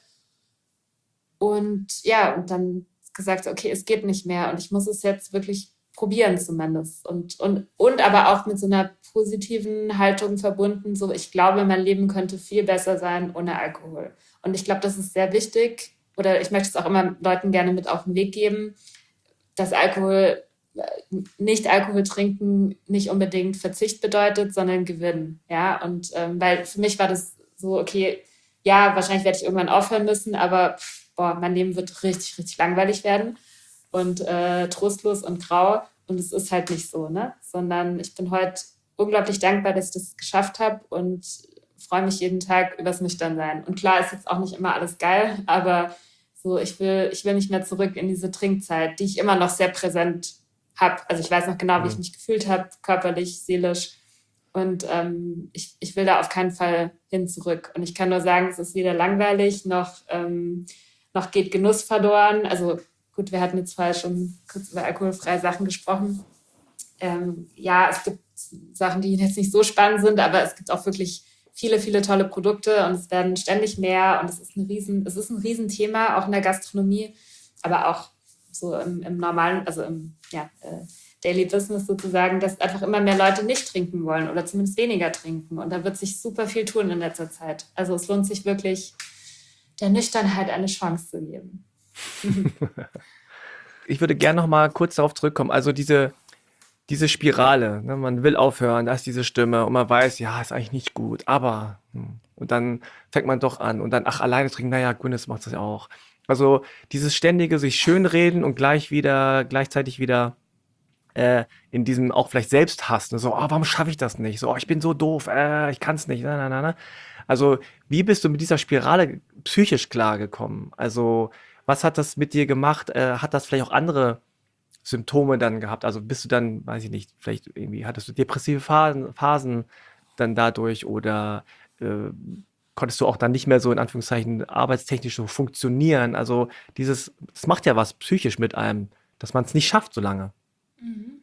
Und ja, und dann gesagt, okay, es geht nicht mehr und ich muss es jetzt wirklich probieren zumindest. Und, und, und aber auch mit so einer positiven Haltung verbunden, so ich glaube, mein Leben könnte viel besser sein ohne Alkohol. Und ich glaube, das ist sehr wichtig, oder ich möchte es auch immer Leuten gerne mit auf den Weg geben, dass Alkohol, nicht Alkohol trinken nicht unbedingt Verzicht bedeutet, sondern Gewinn. Ja, und ähm, weil für mich war das so, okay, ja, wahrscheinlich werde ich irgendwann aufhören müssen, aber boah, mein Leben wird richtig, richtig langweilig werden und äh, trostlos und grau. Und es ist halt nicht so, ne? Sondern ich bin heute unglaublich dankbar, dass ich das geschafft habe und freue mich jeden Tag übers Nüchternsein. Und klar ist jetzt auch nicht immer alles geil, aber so, ich will, ich will nicht mehr zurück in diese Trinkzeit, die ich immer noch sehr präsent habe. Also ich weiß noch genau, wie ich mich gefühlt habe, körperlich, seelisch. Und ähm, ich, ich will da auf keinen Fall hin zurück. Und ich kann nur sagen, es ist weder langweilig, noch, ähm, noch geht Genuss verloren. Also gut, wir hatten jetzt vorher schon kurz über alkoholfreie Sachen gesprochen. Ähm, ja, es gibt Sachen, die jetzt nicht so spannend sind, aber es gibt auch wirklich viele, viele tolle Produkte und es werden ständig mehr und es ist ein riesen, es ist ein Riesenthema, auch in der Gastronomie, aber auch so im, im normalen, also im ja, äh, Daily Business sozusagen, dass einfach immer mehr Leute nicht trinken wollen oder zumindest weniger trinken. Und da wird sich super viel tun in letzter Zeit. Also es lohnt sich wirklich, der Nüchternheit eine Chance zu geben. Ich würde gerne noch mal kurz darauf zurückkommen. Also diese, diese Spirale, ne? Man will aufhören, da ist diese Stimme und man weiß, ja, ist eigentlich nicht gut, aber hm. Und dann fängt man doch an und dann, ach, alleine trinken, naja, Gwyneth macht das ja auch. Also dieses ständige sich schönreden und gleich wieder, gleichzeitig wieder äh, in diesem auch vielleicht Selbsthass, ne? So, oh, warum schaffe ich das nicht? So, oh, ich bin so doof, äh, ich kann es nicht. Na, na, na, na. Also wie bist du mit dieser Spirale psychisch klargekommen? Also was hat das mit dir gemacht? Äh, hat das vielleicht auch andere Symptome dann gehabt? Also bist du dann, weiß ich nicht, vielleicht irgendwie hattest du depressive Phasen, Phasen dann dadurch oder äh, konntest du auch dann nicht mehr so in Anführungszeichen arbeitstechnisch so funktionieren? Also dieses, das macht ja was psychisch mit einem, dass man es nicht schafft so lange. Mhm.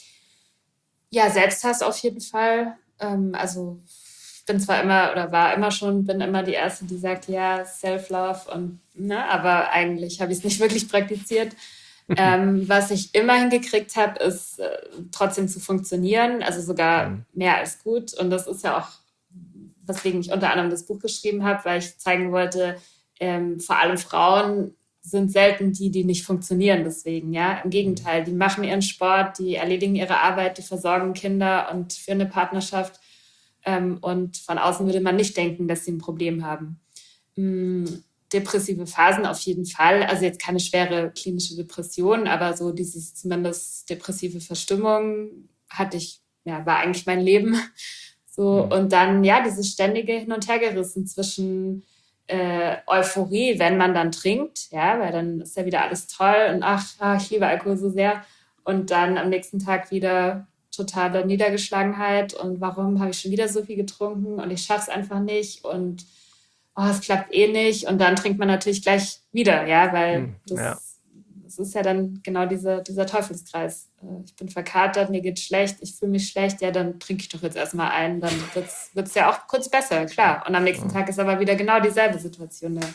Ja, Selbsthass auf jeden Fall. Ähm, also ich bin zwar immer oder war immer schon, bin immer die Erste, die sagt, ja, Self-Love und, ne, aber eigentlich habe ich es nicht wirklich praktiziert. ähm, was ich immer hingekriegt habe, ist äh, trotzdem zu funktionieren, also sogar mhm. mehr als gut. Und das ist ja auch, weswegen ich unter anderem das Buch geschrieben habe, weil ich zeigen wollte, ähm, vor allem Frauen sind selten die, die nicht funktionieren deswegen, ja. Im Gegenteil, die machen ihren Sport, die erledigen ihre Arbeit, die versorgen Kinder und führen eine Partnerschaft. Ähm, und von außen würde man nicht denken, dass sie ein Problem haben. Mhm. Depressive Phasen auf jeden Fall, also jetzt keine schwere klinische Depression, aber so dieses zumindest depressive Verstimmung hatte ich, ja, war eigentlich mein Leben. So, mhm. Und dann, ja, dieses ständige Hin- und Hergerissen zwischen äh, Euphorie, wenn man dann trinkt, ja, weil dann ist ja wieder alles toll und ach, ach, ich liebe Alkohol so sehr. Und dann am nächsten Tag wieder totale Niedergeschlagenheit und warum habe ich schon wieder so viel getrunken und ich schaffe es einfach nicht und oh, es klappt eh nicht. Und dann trinkt man natürlich gleich wieder, ja, weil mhm, das, ja. das ist ja dann genau diese, dieser Teufelskreis. Ich bin verkatert, mir geht's schlecht, ich fühle mich schlecht, ja, dann trinke ich doch jetzt erstmal ein, dann wird's, wird's ja auch kurz besser, klar. Und am nächsten mhm. Tag ist aber wieder genau dieselbe Situation da.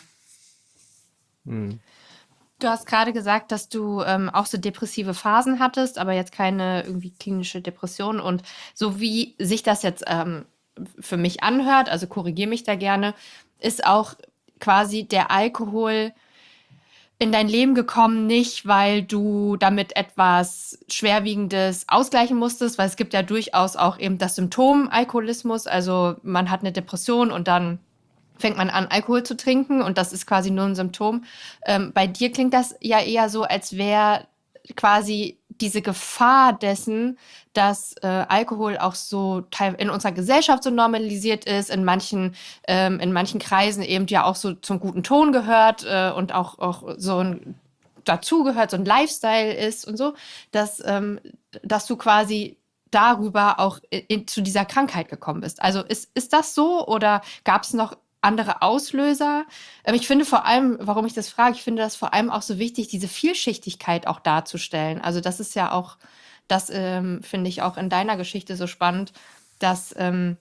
Mhm. Du hast gerade gesagt, dass du ähm, auch so depressive Phasen hattest, aber jetzt keine irgendwie klinische Depression. Und so wie sich das jetzt ähm, für mich anhört, also korrigiere mich da gerne, ist auch quasi der Alkohol in dein Leben gekommen, nicht weil du damit etwas Schwerwiegendes ausgleichen musstest, weil es gibt ja durchaus auch eben das Symptom Alkoholismus, also man hat eine Depression und dann fängt man an, Alkohol zu trinken und das ist quasi nur ein Symptom. Ähm, bei dir klingt das ja eher so, als wäre quasi diese Gefahr dessen, dass äh, Alkohol auch so teil- in unserer Gesellschaft so normalisiert ist, in manchen, ähm, in manchen Kreisen eben ja auch so zum guten Ton gehört äh, und auch, auch so ein dazugehört, so ein Lifestyle ist und so, dass, ähm, dass du quasi darüber auch in, in, zu dieser Krankheit gekommen bist. Also ist, ist das so oder gab es noch andere Auslöser? Aber ich finde vor allem, warum ich das frage, ich finde das vor allem auch so wichtig, diese Vielschichtigkeit auch darzustellen. Also das ist ja auch, das ähm, finde ich auch in deiner Geschichte so spannend, dass ähm,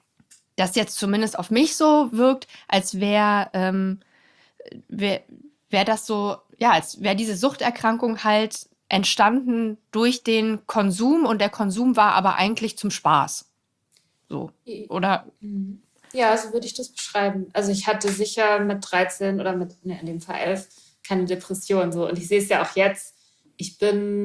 das jetzt zumindest auf mich so wirkt, als wäre ähm, wär, wär das so, ja, als wäre diese Suchterkrankung halt entstanden durch den Konsum und der Konsum war aber eigentlich zum Spaß. So, oder? Ja, so würde ich das beschreiben. Also ich hatte sicher mit dreizehn oder mit, ne, in dem Fall elf, keine Depression. So. Und ich sehe es ja auch jetzt, ich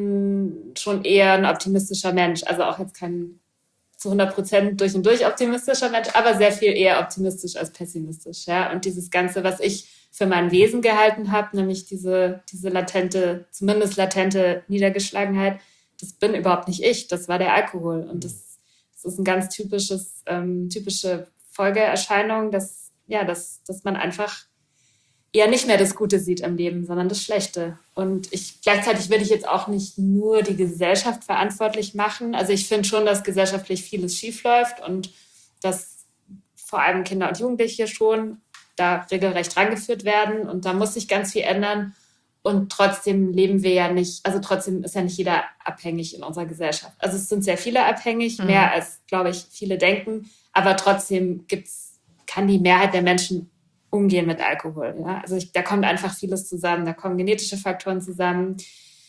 bin schon eher ein optimistischer Mensch. Also auch jetzt kein zu hundert Prozent durch und durch optimistischer Mensch, aber sehr viel eher optimistisch als pessimistisch. Ja? Und dieses Ganze, was ich für mein Wesen gehalten habe, nämlich diese, diese latente, zumindest latente Niedergeschlagenheit, das bin überhaupt nicht ich, das war der Alkohol. Und das, das ist ein ganz typisches, ähm, typische Folgeerscheinung, dass, ja, dass, dass man einfach eher nicht mehr das Gute sieht im Leben, sondern das Schlechte. Und ich gleichzeitig will ich jetzt auch nicht nur die Gesellschaft verantwortlich machen. Also ich finde schon, dass gesellschaftlich vieles schiefläuft und dass vor allem Kinder und Jugendliche schon da regelrecht rangeführt werden. Und da muss sich ganz viel ändern. Und trotzdem leben wir ja nicht, also trotzdem ist ja nicht jeder abhängig in unserer Gesellschaft. Also es sind sehr viele abhängig, mhm. mehr als, glaube ich, viele denken. Aber trotzdem gibt's, kann die Mehrheit der Menschen umgehen mit Alkohol. Ja? Also ich, da kommt einfach vieles zusammen. Da kommen genetische Faktoren zusammen,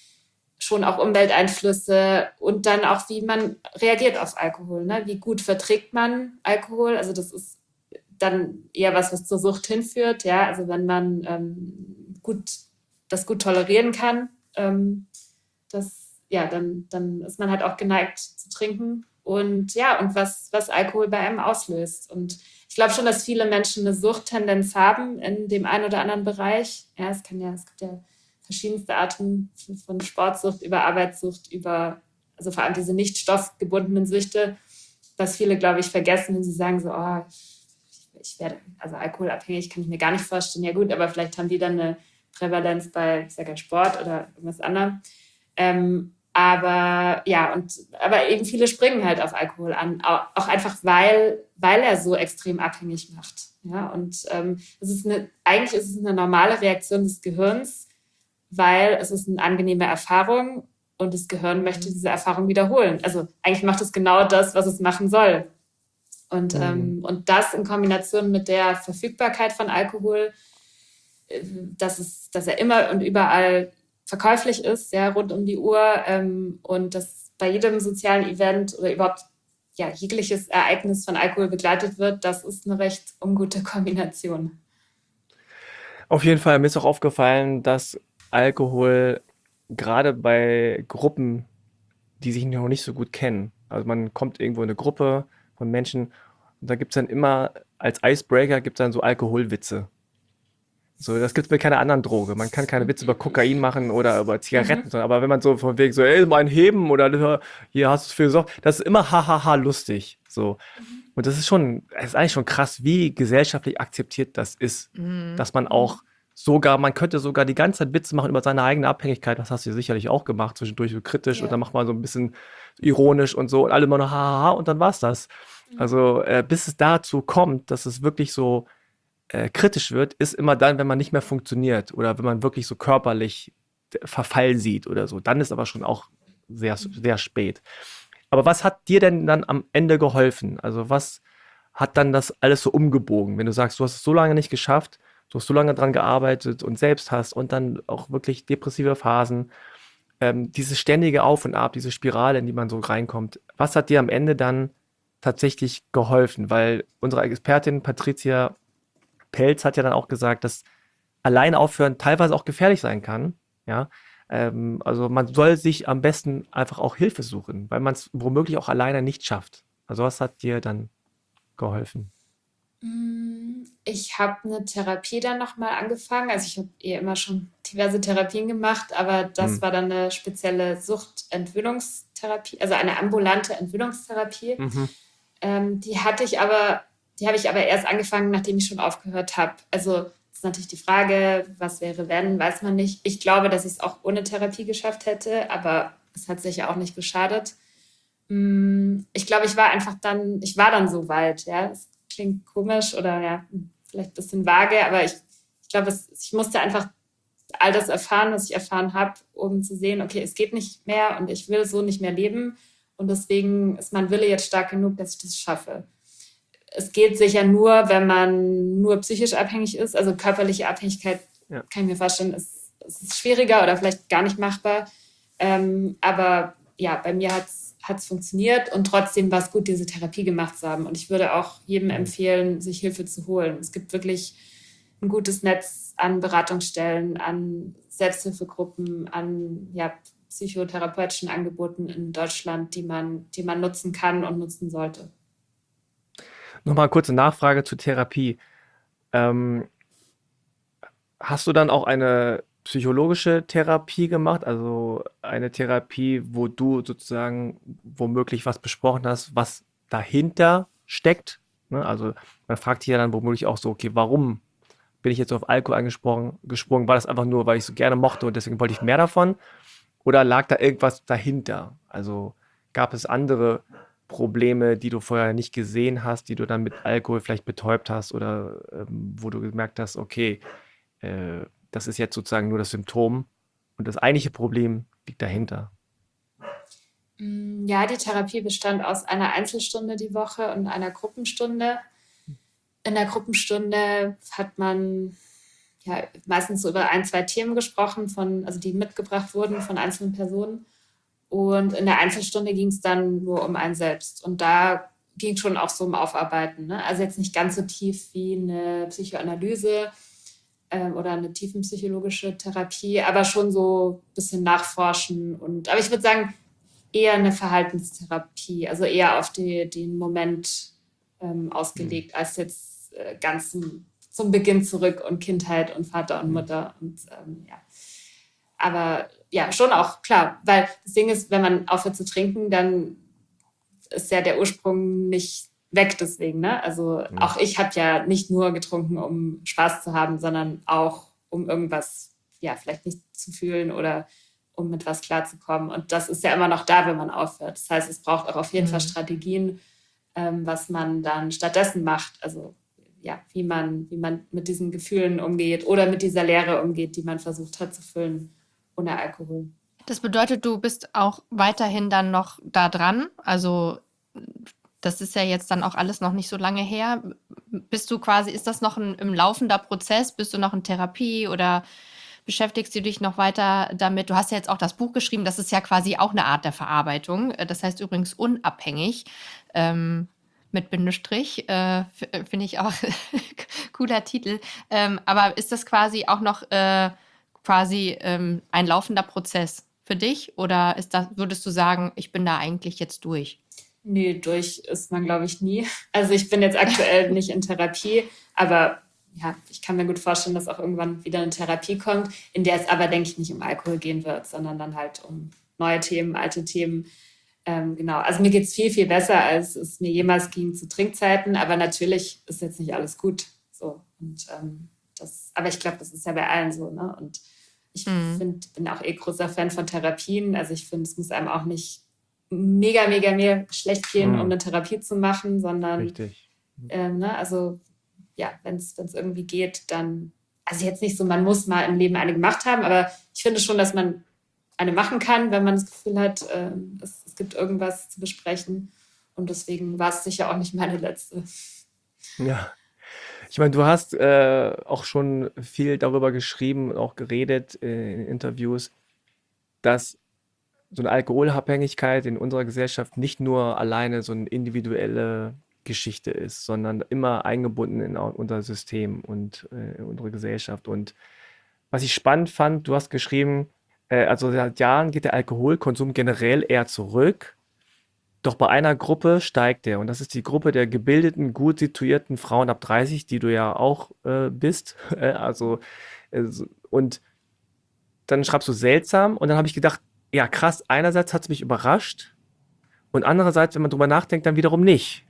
schon auch Umwelteinflüsse und dann auch, wie man reagiert auf Alkohol. Ne? Wie gut verträgt man Alkohol? Also das ist dann eher was, was zur Sucht hinführt. Ja? Also wenn man ähm, gut, das gut tolerieren kann, ähm, das, ja, dann, dann ist man halt auch geneigt zu trinken. Und ja, und was, was Alkohol bei einem auslöst. Und ich glaube schon, dass viele Menschen eine Suchttendenz haben in dem einen oder anderen Bereich. Ja, es kann ja, es gibt ja verschiedenste Arten von Sportsucht über Arbeitssucht, über, also vor allem diese nicht stoffgebundenen Süchte, was viele, glaube ich, vergessen, wenn sie sagen so, oh, ich, ich werde, also alkoholabhängig kann ich mir gar nicht vorstellen. Ja gut, aber vielleicht haben die dann eine Prävalenz bei, ich sage ja, Sport oder irgendwas anderem. Ähm, Aber ja, und aber eben viele springen halt auf Alkohol an, auch einfach weil, weil er so extrem abhängig macht. Ja, und ähm, es ist eine, eigentlich ist es eine normale Reaktion des Gehirns, weil es ist eine angenehme Erfahrung und das Gehirn möchte diese Erfahrung wiederholen. Also eigentlich macht es genau das, was es machen soll. Und, mhm. ähm, und das in Kombination mit der Verfügbarkeit von Alkohol, äh, dass, es, dass er immer und überall verkäuflich ist, ja, rund um die Uhr ähm, und dass bei jedem sozialen Event oder überhaupt ja, jegliches Ereignis von Alkohol begleitet wird, das ist eine recht ungute Kombination. Auf jeden Fall, mir ist auch aufgefallen, dass Alkohol gerade bei Gruppen, die sich noch nicht so gut kennen, also man kommt irgendwo in eine Gruppe von Menschen und da gibt es dann immer, als Icebreaker gibt es dann so Alkoholwitze. So, das gibt es bei keiner anderen Droge. Man kann keine Witze über Kokain machen oder über Zigaretten, mhm. sondern, aber wenn man so von wegen so, ey, mal ein Heben oder hier hast du es für gesorgt, das ist immer hahaha lustig. So. Mhm. Und das ist schon, das ist eigentlich schon krass, wie gesellschaftlich akzeptiert das ist. Mhm. Dass man auch sogar, man könnte sogar die ganze Zeit Witze machen über seine eigene Abhängigkeit. Das hast du sicherlich auch gemacht, zwischendurch so kritisch ja. Und dann macht man so ein bisschen ironisch und so und alle immer noch hahaha und dann war's das. Mhm. Also, äh, bis es dazu kommt, dass es wirklich so Äh, kritisch wird, ist immer dann, wenn man nicht mehr funktioniert oder wenn man wirklich so körperlich Verfall sieht oder so. Dann ist aber schon auch sehr, sehr spät. Aber was hat dir denn dann am Ende geholfen? Also was hat dann das alles so umgebogen? Wenn du sagst, du hast es so lange nicht geschafft, du hast so lange dran gearbeitet und selbst hast und dann auch wirklich depressive Phasen, ähm, dieses ständige Auf und Ab, diese Spirale, in die man so reinkommt. Was hat dir am Ende dann tatsächlich geholfen? Weil unsere Expertin Patricia Pelz hat ja dann auch gesagt, dass allein aufhören teilweise auch gefährlich sein kann. Ja, ähm, also man soll sich am besten einfach auch Hilfe suchen, weil man es womöglich auch alleine nicht schafft. Also was hat dir dann geholfen? Ich habe eine Therapie dann nochmal angefangen. Also ich habe eh immer schon diverse Therapien gemacht, aber das hm. war dann eine spezielle Suchtentwöhnungstherapie, also eine ambulante Entwöhnungstherapie. Mhm. Ähm, die hatte ich aber Die habe ich aber erst angefangen, nachdem ich schon aufgehört habe. Also das ist natürlich die Frage, was wäre, wenn, weiß man nicht. Ich glaube, dass ich es auch ohne Therapie geschafft hätte, aber es hat sicher auch nicht geschadet. Mm, Ich glaube, ich war einfach dann, ich war dann so weit, ja. Es klingt komisch oder ja, vielleicht ein bisschen vage, aber ich, ich glaube, es, ich musste einfach all das erfahren, was ich erfahren habe, um zu sehen, okay, es geht nicht mehr und ich will so nicht mehr leben. Und deswegen ist mein Wille jetzt stark genug, dass ich das schaffe. Es geht sicher nur, wenn man nur psychisch abhängig ist. Also körperliche Abhängigkeit, Ja. kann ich mir vorstellen, ist, ist schwieriger oder vielleicht gar nicht machbar. Ähm, aber ja, bei mir hat es funktioniert und trotzdem war es gut, diese Therapie gemacht zu haben. Und ich würde auch jedem empfehlen, sich Hilfe zu holen. Es gibt wirklich ein gutes Netz an Beratungsstellen, an Selbsthilfegruppen, an ja, psychotherapeutischen Angeboten in Deutschland, die man, die man nutzen kann und nutzen sollte. Nochmal eine kurze Nachfrage zur Therapie. Ähm, hast du dann auch eine psychologische Therapie gemacht? Also eine Therapie, wo du sozusagen womöglich was besprochen hast, was dahinter steckt? Ne? Also man fragt sich ja dann womöglich auch so, okay, warum bin ich jetzt so auf Alkohol angesprungen, gesprungen? War das einfach nur, weil ich so gerne mochte und deswegen wollte ich mehr davon? Oder lag da irgendwas dahinter? Also gab es andere Probleme, die du vorher nicht gesehen hast, die du dann mit Alkohol vielleicht betäubt hast oder ähm, wo du gemerkt hast, okay, äh, das ist jetzt sozusagen nur das Symptom und das eigentliche Problem liegt dahinter. Mm, Ja, die Therapie bestand aus einer Einzelstunde die Woche und einer Gruppenstunde. In der Gruppenstunde hat man ja, meistens so über ein, zwei Themen gesprochen, von, also die mitgebracht wurden von einzelnen Personen. Und in der Einzelstunde ging es dann nur um einen selbst. Und da ging es schon auch so um Aufarbeiten. Ne? Also jetzt nicht ganz so tief wie eine Psychoanalyse ähm, oder eine tiefenpsychologische Therapie, aber schon so ein bisschen nachforschen. Und, aber ich würde sagen, eher eine Verhaltenstherapie, also eher auf die, den Moment ähm, ausgelegt, als jetzt äh, ganz zum, zum Beginn zurück und Kindheit und Vater und Mutter. Und ähm, ja. Aber ja, schon auch, klar, weil das Ding ist, wenn man aufhört zu trinken, dann ist ja der Ursprung nicht weg deswegen. Ne? Also Mhm. auch ich habe ja nicht nur getrunken, um Spaß zu haben, sondern auch, um irgendwas, ja, vielleicht nicht zu fühlen oder um mit was klarzukommen. Und das ist ja immer noch da, wenn man aufhört. Das heißt, es braucht auch auf jeden Mhm. Fall Strategien, ähm, was man dann stattdessen macht. Also ja, wie man, wie man mit diesen Gefühlen umgeht oder mit dieser Leere umgeht, die man versucht hat zu füllen ohne Alkohol. Das bedeutet, du bist auch weiterhin dann noch da dran. Also das ist ja jetzt dann auch alles noch nicht so lange her. Bist du quasi, ist das noch ein im laufender Prozess? Bist du noch in Therapie oder beschäftigst du dich noch weiter damit? Du hast ja jetzt auch das Buch geschrieben, das ist ja quasi auch eine Art der Verarbeitung. Äh, Das heißt übrigens unabhängig, ähm, mit Bindestrich. Äh, f- äh, Finde ich auch cooler Titel. Ähm, aber ist das quasi auch noch äh, quasi ähm, ein laufender Prozess für dich? Oder ist das, würdest du sagen, ich bin da eigentlich jetzt durch? Nee, durch ist man, glaube ich, nie. Also ich bin jetzt aktuell nicht in Therapie, aber ja, ich kann mir gut vorstellen, dass auch irgendwann wieder eine Therapie kommt, in der es aber, denke ich, nicht um Alkohol gehen wird, sondern dann halt um neue Themen, alte Themen. Ähm, genau, also mir geht es viel, viel besser, als es mir jemals ging zu Trinkzeiten, aber natürlich ist jetzt nicht alles gut. So. Und, ähm, das, aber ich glaube, das ist ja bei allen so. Ne? Und ich Mhm. find, bin auch eh großer Fan von Therapien. Also ich finde, es muss einem auch nicht mega, mega, mega schlecht gehen, Mhm. um eine Therapie zu machen, sondern Richtig. ähm, ne, also ja, wenn es irgendwie geht, dann, also jetzt nicht so, man muss mal im Leben eine gemacht haben, aber ich finde schon, dass man eine machen kann, wenn man das Gefühl hat, ähm, es, es gibt irgendwas zu besprechen. Und deswegen war es sicher auch nicht meine letzte. Ja. Ich meine, du hast äh, auch schon viel darüber geschrieben und auch geredet äh, in Interviews, dass so eine Alkoholabhängigkeit in unserer Gesellschaft nicht nur alleine so eine individuelle Geschichte ist, sondern immer eingebunden in au- unser System und äh, in unsere Gesellschaft. Und was ich spannend fand, du hast geschrieben, äh, also seit Jahren geht der Alkoholkonsum generell eher zurück, doch bei einer Gruppe steigt der. Und das ist die Gruppe der gebildeten, gut situierten Frauen ab dreißig, die du ja auch äh, bist. Äh, also, äh, so- und dann schreibst du seltsam und dann habe ich gedacht, ja krass, einerseits hat es mich überrascht und andererseits, wenn man drüber nachdenkt, dann wiederum nicht.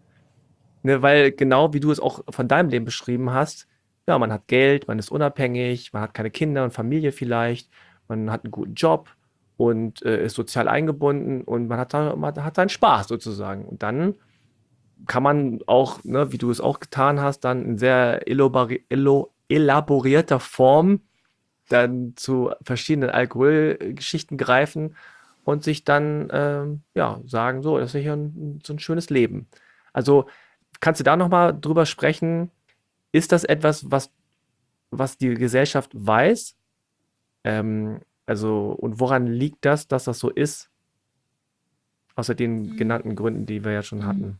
Ne, weil genau wie du es auch von deinem Leben beschrieben hast, ja, man hat Geld, man ist unabhängig, man hat keine Kinder und Familie vielleicht, man hat einen guten Job und äh, ist sozial eingebunden und man hat, da, man hat seinen Spaß sozusagen. Und dann kann man auch, ne, wie du es auch getan hast, dann in sehr elabori- elo- elaborierter Form dann zu verschiedenen Alkoholgeschichten greifen und sich dann ähm, ja, sagen, so, das ist ja ein, so ein schönes Leben. Also kannst du da nochmal drüber sprechen? Ist das etwas, was, was die Gesellschaft weiß? Ähm, also, und woran liegt das, dass das so ist? Außer den Mhm. genannten Gründen, die wir ja schon Mhm. hatten.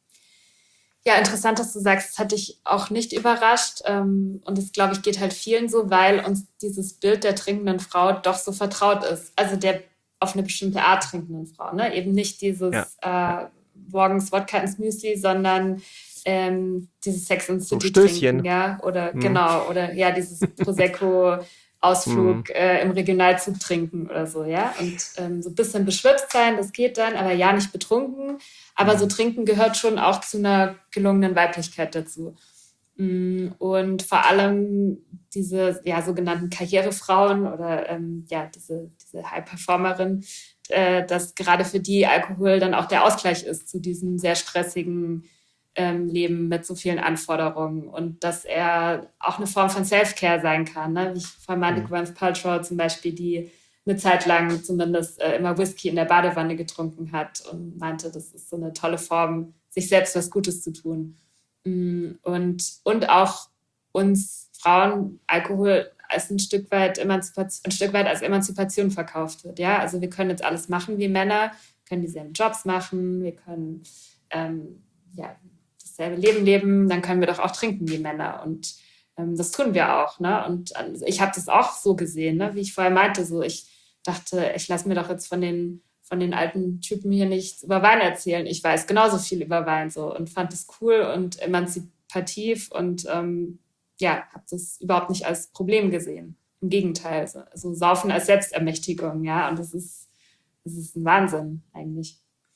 Ja, interessant, dass du sagst, das hat dich auch nicht überrascht. Ähm, und das, glaube ich, geht halt vielen so, weil uns dieses Bild der trinkenden Frau doch so vertraut ist. Also der auf eine bestimmte Art trinkenden Frau. Ne? Eben nicht dieses Ja. äh, morgens Wodka ins Müsli, sondern ähm, dieses Sex and So City Stößchen. trinken, ja, oder Mhm. genau, oder ja, dieses Prosecco-Ausflug Mhm. äh, im Regionalzug trinken oder so, ja. Und ähm, so ein bisschen beschwipst sein, das geht dann, aber ja, nicht betrunken. Aber so Mhm. trinken gehört schon auch zu einer gelungenen Weiblichkeit dazu. Mm, Und vor allem diese ja, sogenannten Karrierefrauen oder ähm, ja, diese, diese High-Performerin, äh, dass gerade für die Alkohol dann auch der Ausgleich ist zu diesem sehr stressigen ähm, Leben mit so vielen Anforderungen und dass er auch eine Form von Self-Care sein kann. Ne? Wie ich vorhin meinte, Mhm. Gwyneth Paltrow zum Beispiel, die eine Zeit lang zumindest äh, immer Whisky in der Badewanne getrunken hat und meinte, das ist so eine tolle Form, sich selbst was Gutes zu tun. Mm, Und, und auch uns Frauen Alkohol als ein Stück weit Emanzipation, ein Stück weit als Emanzipation verkauft wird. Ja, also wir können jetzt alles machen wie Männer, können dieselben Jobs machen, wir können ähm, ja, dasselbe Leben leben, dann können wir doch auch trinken wie Männer. Und ähm, das tun wir auch. Ne? Und also ich habe das auch so gesehen, ne? Wie ich vorher meinte. So, ich dachte, ich lasse mir doch jetzt von den, von den alten Typen hier nichts über Wein erzählen. Ich weiß genauso viel über Wein so und fand es cool und emanzipativ und ähm, ja, habe das überhaupt nicht als Problem gesehen. Im Gegenteil, so, so Saufen als Selbstermächtigung, ja, und das ist, das ist ein Wahnsinn eigentlich.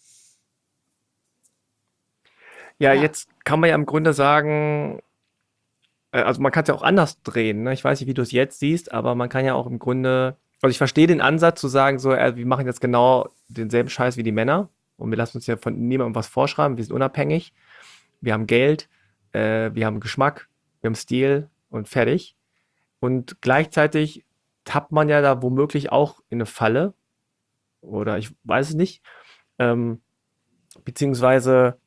Ja, Ja. jetzt kann man ja im Grunde sagen, äh, also man kann es ja auch anders drehen. Ne? Ich weiß nicht, wie du es jetzt siehst, aber man kann ja auch im Grunde, also ich verstehe den Ansatz zu sagen, so, äh, wir machen jetzt genau denselben Scheiß wie die Männer und wir lassen uns ja von niemandem was vorschreiben, wir sind unabhängig, wir haben Geld, äh, wir haben Geschmack, wir haben Stil und fertig. Und gleichzeitig tappt man ja da womöglich auch in eine Falle oder ich weiß es nicht, ähm, beziehungsweise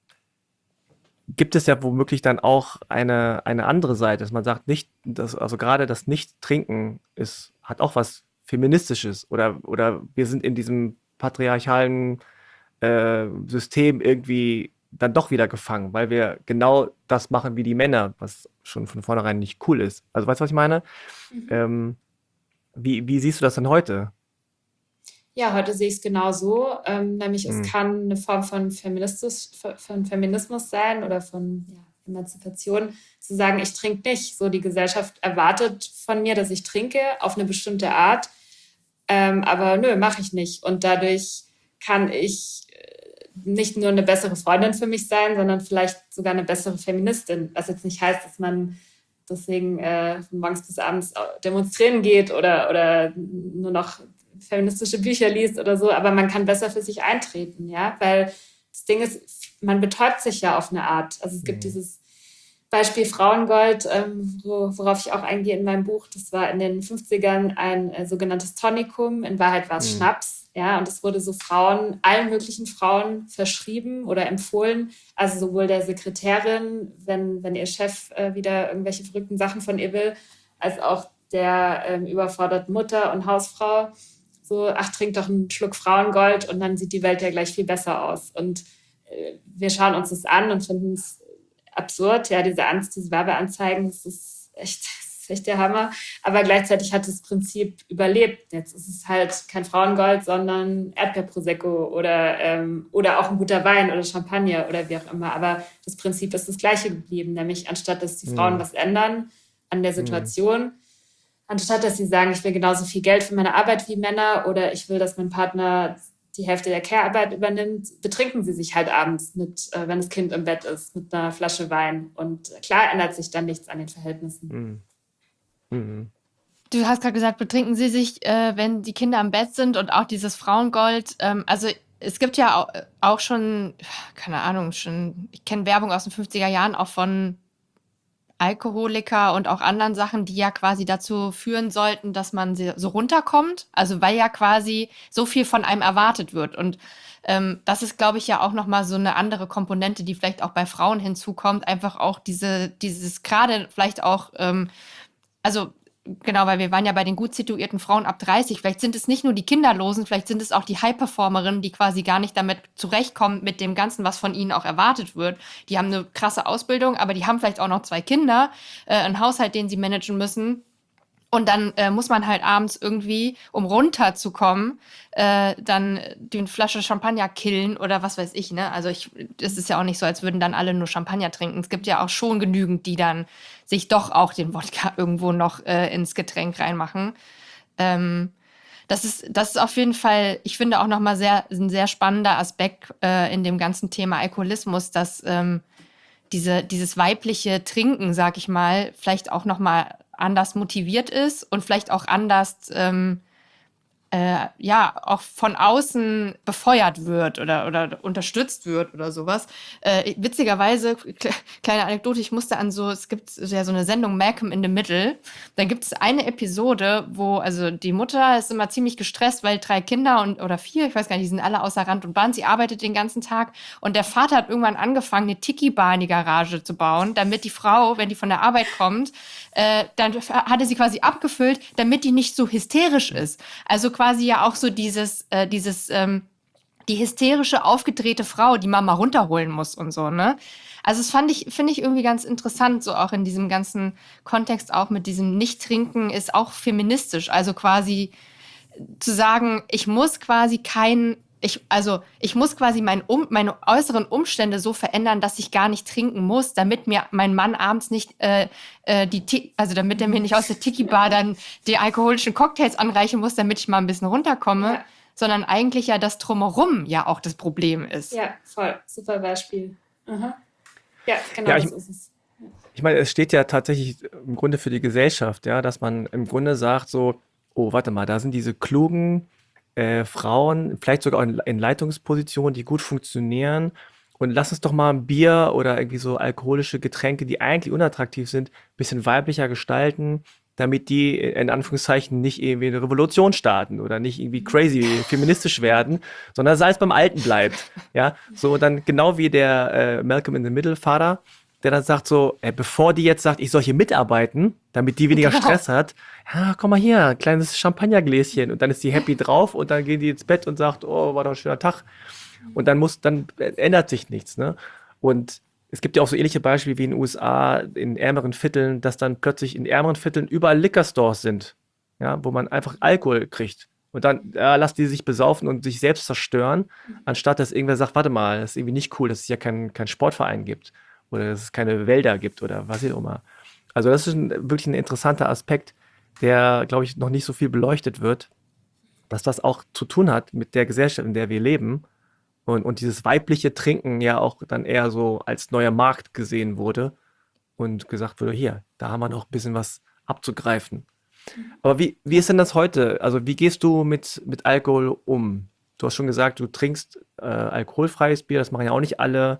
gibt es ja womöglich dann auch eine, eine andere Seite, dass man sagt, nicht, dass, also gerade das Nicht-Trinken ist, hat auch was Feministisches oder, oder wir sind in diesem patriarchalen äh, System irgendwie dann doch wieder gefangen, weil wir genau das machen wie die Männer, was schon von vornherein nicht cool ist. Also weißt du, was ich meine? Mhm. Ähm, wie, wie siehst du das denn heute? Ja, heute sehe ich es genau so. Ähm, nämlich es Hm. kann eine Form von Feminismus, von Feminismus sein oder von ja, Emanzipation, zu sagen, ich trinke nicht. So die Gesellschaft erwartet von mir, dass ich trinke auf eine bestimmte Art. Ähm, aber nö, mache ich nicht. Und dadurch kann ich äh, nicht nur eine bessere Freundin für mich sein, sondern vielleicht sogar eine bessere Feministin. Was jetzt nicht heißt, dass man deswegen äh, von morgens bis abends demonstrieren geht oder, oder nur noch feministische Bücher liest oder so, aber man kann besser für sich eintreten, ja, weil das Ding ist, man betäubt sich ja auf eine Art. Also es gibt Mhm. dieses Beispiel Frauengold, ähm, wo, worauf ich auch eingehe in meinem Buch. Das war in den fünfzigern ein äh, sogenanntes Tonikum. In Wahrheit war es Mhm. Schnaps. Ja, und es wurde so Frauen, allen möglichen Frauen verschrieben oder empfohlen. Also sowohl der Sekretärin, wenn, wenn ihr Chef äh, wieder irgendwelche verrückten Sachen von ihr will, als auch der ähm, überforderten Mutter und Hausfrau. So, ach, trink doch einen Schluck Frauengold und dann sieht die Welt ja gleich viel besser aus. Und äh, wir schauen uns das an und finden es absurd, ja, diese, An- diese Werbeanzeigen, das ist echt, das ist echt der Hammer. Aber gleichzeitig hat das Prinzip überlebt. Jetzt ist es halt kein Frauengold, sondern Erdbeerprosecco oder, ähm, oder auch ein guter Wein oder Champagner oder wie auch immer. Aber das Prinzip ist das gleiche geblieben, nämlich anstatt, dass die Frauen Mhm. was ändern an der Mhm. Situation, anstatt, dass sie sagen, ich will genauso viel Geld für meine Arbeit wie Männer oder ich will, dass mein Partner die Hälfte der Care-Arbeit übernimmt, betrinken sie sich halt abends, mit, äh, wenn das Kind im Bett ist, mit einer Flasche Wein. Und klar ändert sich dann nichts an den Verhältnissen. Mhm. Mhm. Du hast gerade gesagt, betrinken sie sich, äh, wenn die Kinder im Bett sind und auch dieses Frauengold. Ähm, also es gibt ja auch, auch schon, keine Ahnung, schon, ich kenne Werbung aus den fünfziger Jahren auch von Alkoholiker und auch anderen Sachen, die ja quasi dazu führen sollten, dass man so runterkommt. Also weil ja quasi so viel von einem erwartet wird. Und ähm, das ist, glaube ich, ja auch nochmal so eine andere Komponente, die vielleicht auch bei Frauen hinzukommt. Einfach auch diese, dieses gerade vielleicht auch, ähm, also genau, weil wir waren ja bei den gut situierten Frauen ab dreißig. Vielleicht sind es nicht nur die Kinderlosen, vielleicht sind es auch die High-Performerinnen, die quasi gar nicht damit zurechtkommen mit dem Ganzen, was von ihnen auch erwartet wird. Die haben eine krasse Ausbildung, aber die haben vielleicht auch noch zwei Kinder, äh, einen Haushalt, den sie managen müssen. Und dann äh, muss man halt abends irgendwie, um runterzukommen, äh, dann die Flasche Champagner killen oder was weiß ich, ne? Also ich, es ist ja auch nicht so, als würden dann alle nur Champagner trinken. Es gibt ja auch schon genügend, die dann sich doch auch den Wodka irgendwo noch äh, ins Getränk reinmachen. Ähm, das ist, das ist auf jeden Fall, ich finde auch nochmal sehr, ein sehr spannender Aspekt äh, in dem ganzen Thema Alkoholismus, dass ähm, diese, dieses weibliche Trinken, sag ich mal, vielleicht auch nochmal anders motiviert ist und vielleicht auch anders ähm, äh, ja, auch von außen befeuert wird oder, oder unterstützt wird oder sowas. Äh, witzigerweise, kle- kleine Anekdote, ich musste an so, es gibt ja so eine Sendung Malcolm in the Middle, da gibt es eine Episode, wo, also die Mutter ist immer ziemlich gestresst, weil drei Kinder und oder vier, ich weiß gar nicht, die sind alle außer Rand und Band, sie arbeitet den ganzen Tag und der Vater hat irgendwann angefangen, eine Tiki-Bar in die Garage zu bauen, damit die Frau, wenn die von der Arbeit kommt, äh, dann hatte sie quasi abgefüllt, damit die nicht so hysterisch ist. Also quasi ja auch so dieses, äh, dieses, ähm, die hysterische, aufgedrehte Frau, die man mal runterholen muss und so, ne? Also das fand ich, finde ich irgendwie ganz interessant, so auch in diesem ganzen Kontext, auch mit diesem Nicht-Trinken ist auch feministisch. Also quasi zu sagen, ich muss quasi kein, ich, also ich muss quasi mein um, meine äußeren Umstände so verändern, dass ich gar nicht trinken muss, damit mir mein Mann abends nicht äh, äh, die, Ti- also damit er mir nicht aus der Tiki-Bar dann die alkoholischen Cocktails anreichen muss, damit ich mal ein bisschen runterkomme, Ja. sondern eigentlich ja das Drumherum ja auch das Problem ist. Ja, voll. Super Beispiel. Aha. Ja, genau, Ja, ich- das ist es. Ich meine, es steht ja tatsächlich im Grunde für die Gesellschaft, ja, dass man im Grunde sagt so, oh, warte mal, da sind diese klugen äh, Frauen, vielleicht sogar in, in Leitungspositionen, die gut funktionieren. Und lass uns doch mal ein Bier oder irgendwie so alkoholische Getränke, die eigentlich unattraktiv sind, ein bisschen weiblicher gestalten, damit die in Anführungszeichen nicht irgendwie eine Revolution starten oder nicht irgendwie crazy feministisch werden, sondern dass alles beim Alten bleibt. Ja, so dann genau wie der äh, Malcolm in the Middle Vater, der dann sagt so, äh, bevor die jetzt sagt, ich soll hier mitarbeiten, damit die weniger Genau. Stress hat, ja, komm mal hier, ein kleines Champagnergläschen und dann ist die happy drauf und dann gehen die ins Bett und sagt, oh, war doch ein schöner Tag. Und dann muss, dann ändert sich nichts, ne? Und es gibt ja auch so ähnliche Beispiele wie in den U S A, in ärmeren Vierteln, dass dann plötzlich in ärmeren Vierteln überall Liquor-Stores sind, ja, wo man einfach Alkohol kriegt. Und dann ja, lassen die sich besaufen und sich selbst zerstören, anstatt dass irgendwer sagt, warte mal, das ist irgendwie nicht cool, dass es ja keinen kein Sportverein gibt oder dass es keine Wälder gibt oder was auch immer. Also das ist ein, wirklich ein interessanter Aspekt, der, glaube ich, noch nicht so viel beleuchtet wird, dass das auch zu tun hat mit der Gesellschaft, in der wir leben. Und, und dieses weibliche Trinken ja auch dann eher so als neuer Markt gesehen wurde und gesagt wurde, hier, da haben wir noch ein bisschen was abzugreifen. Aber wie, wie ist denn das heute? Also wie gehst du mit, mit Alkohol um? Du hast schon gesagt, du trinkst äh, alkoholfreies Bier, das machen ja auch nicht alle.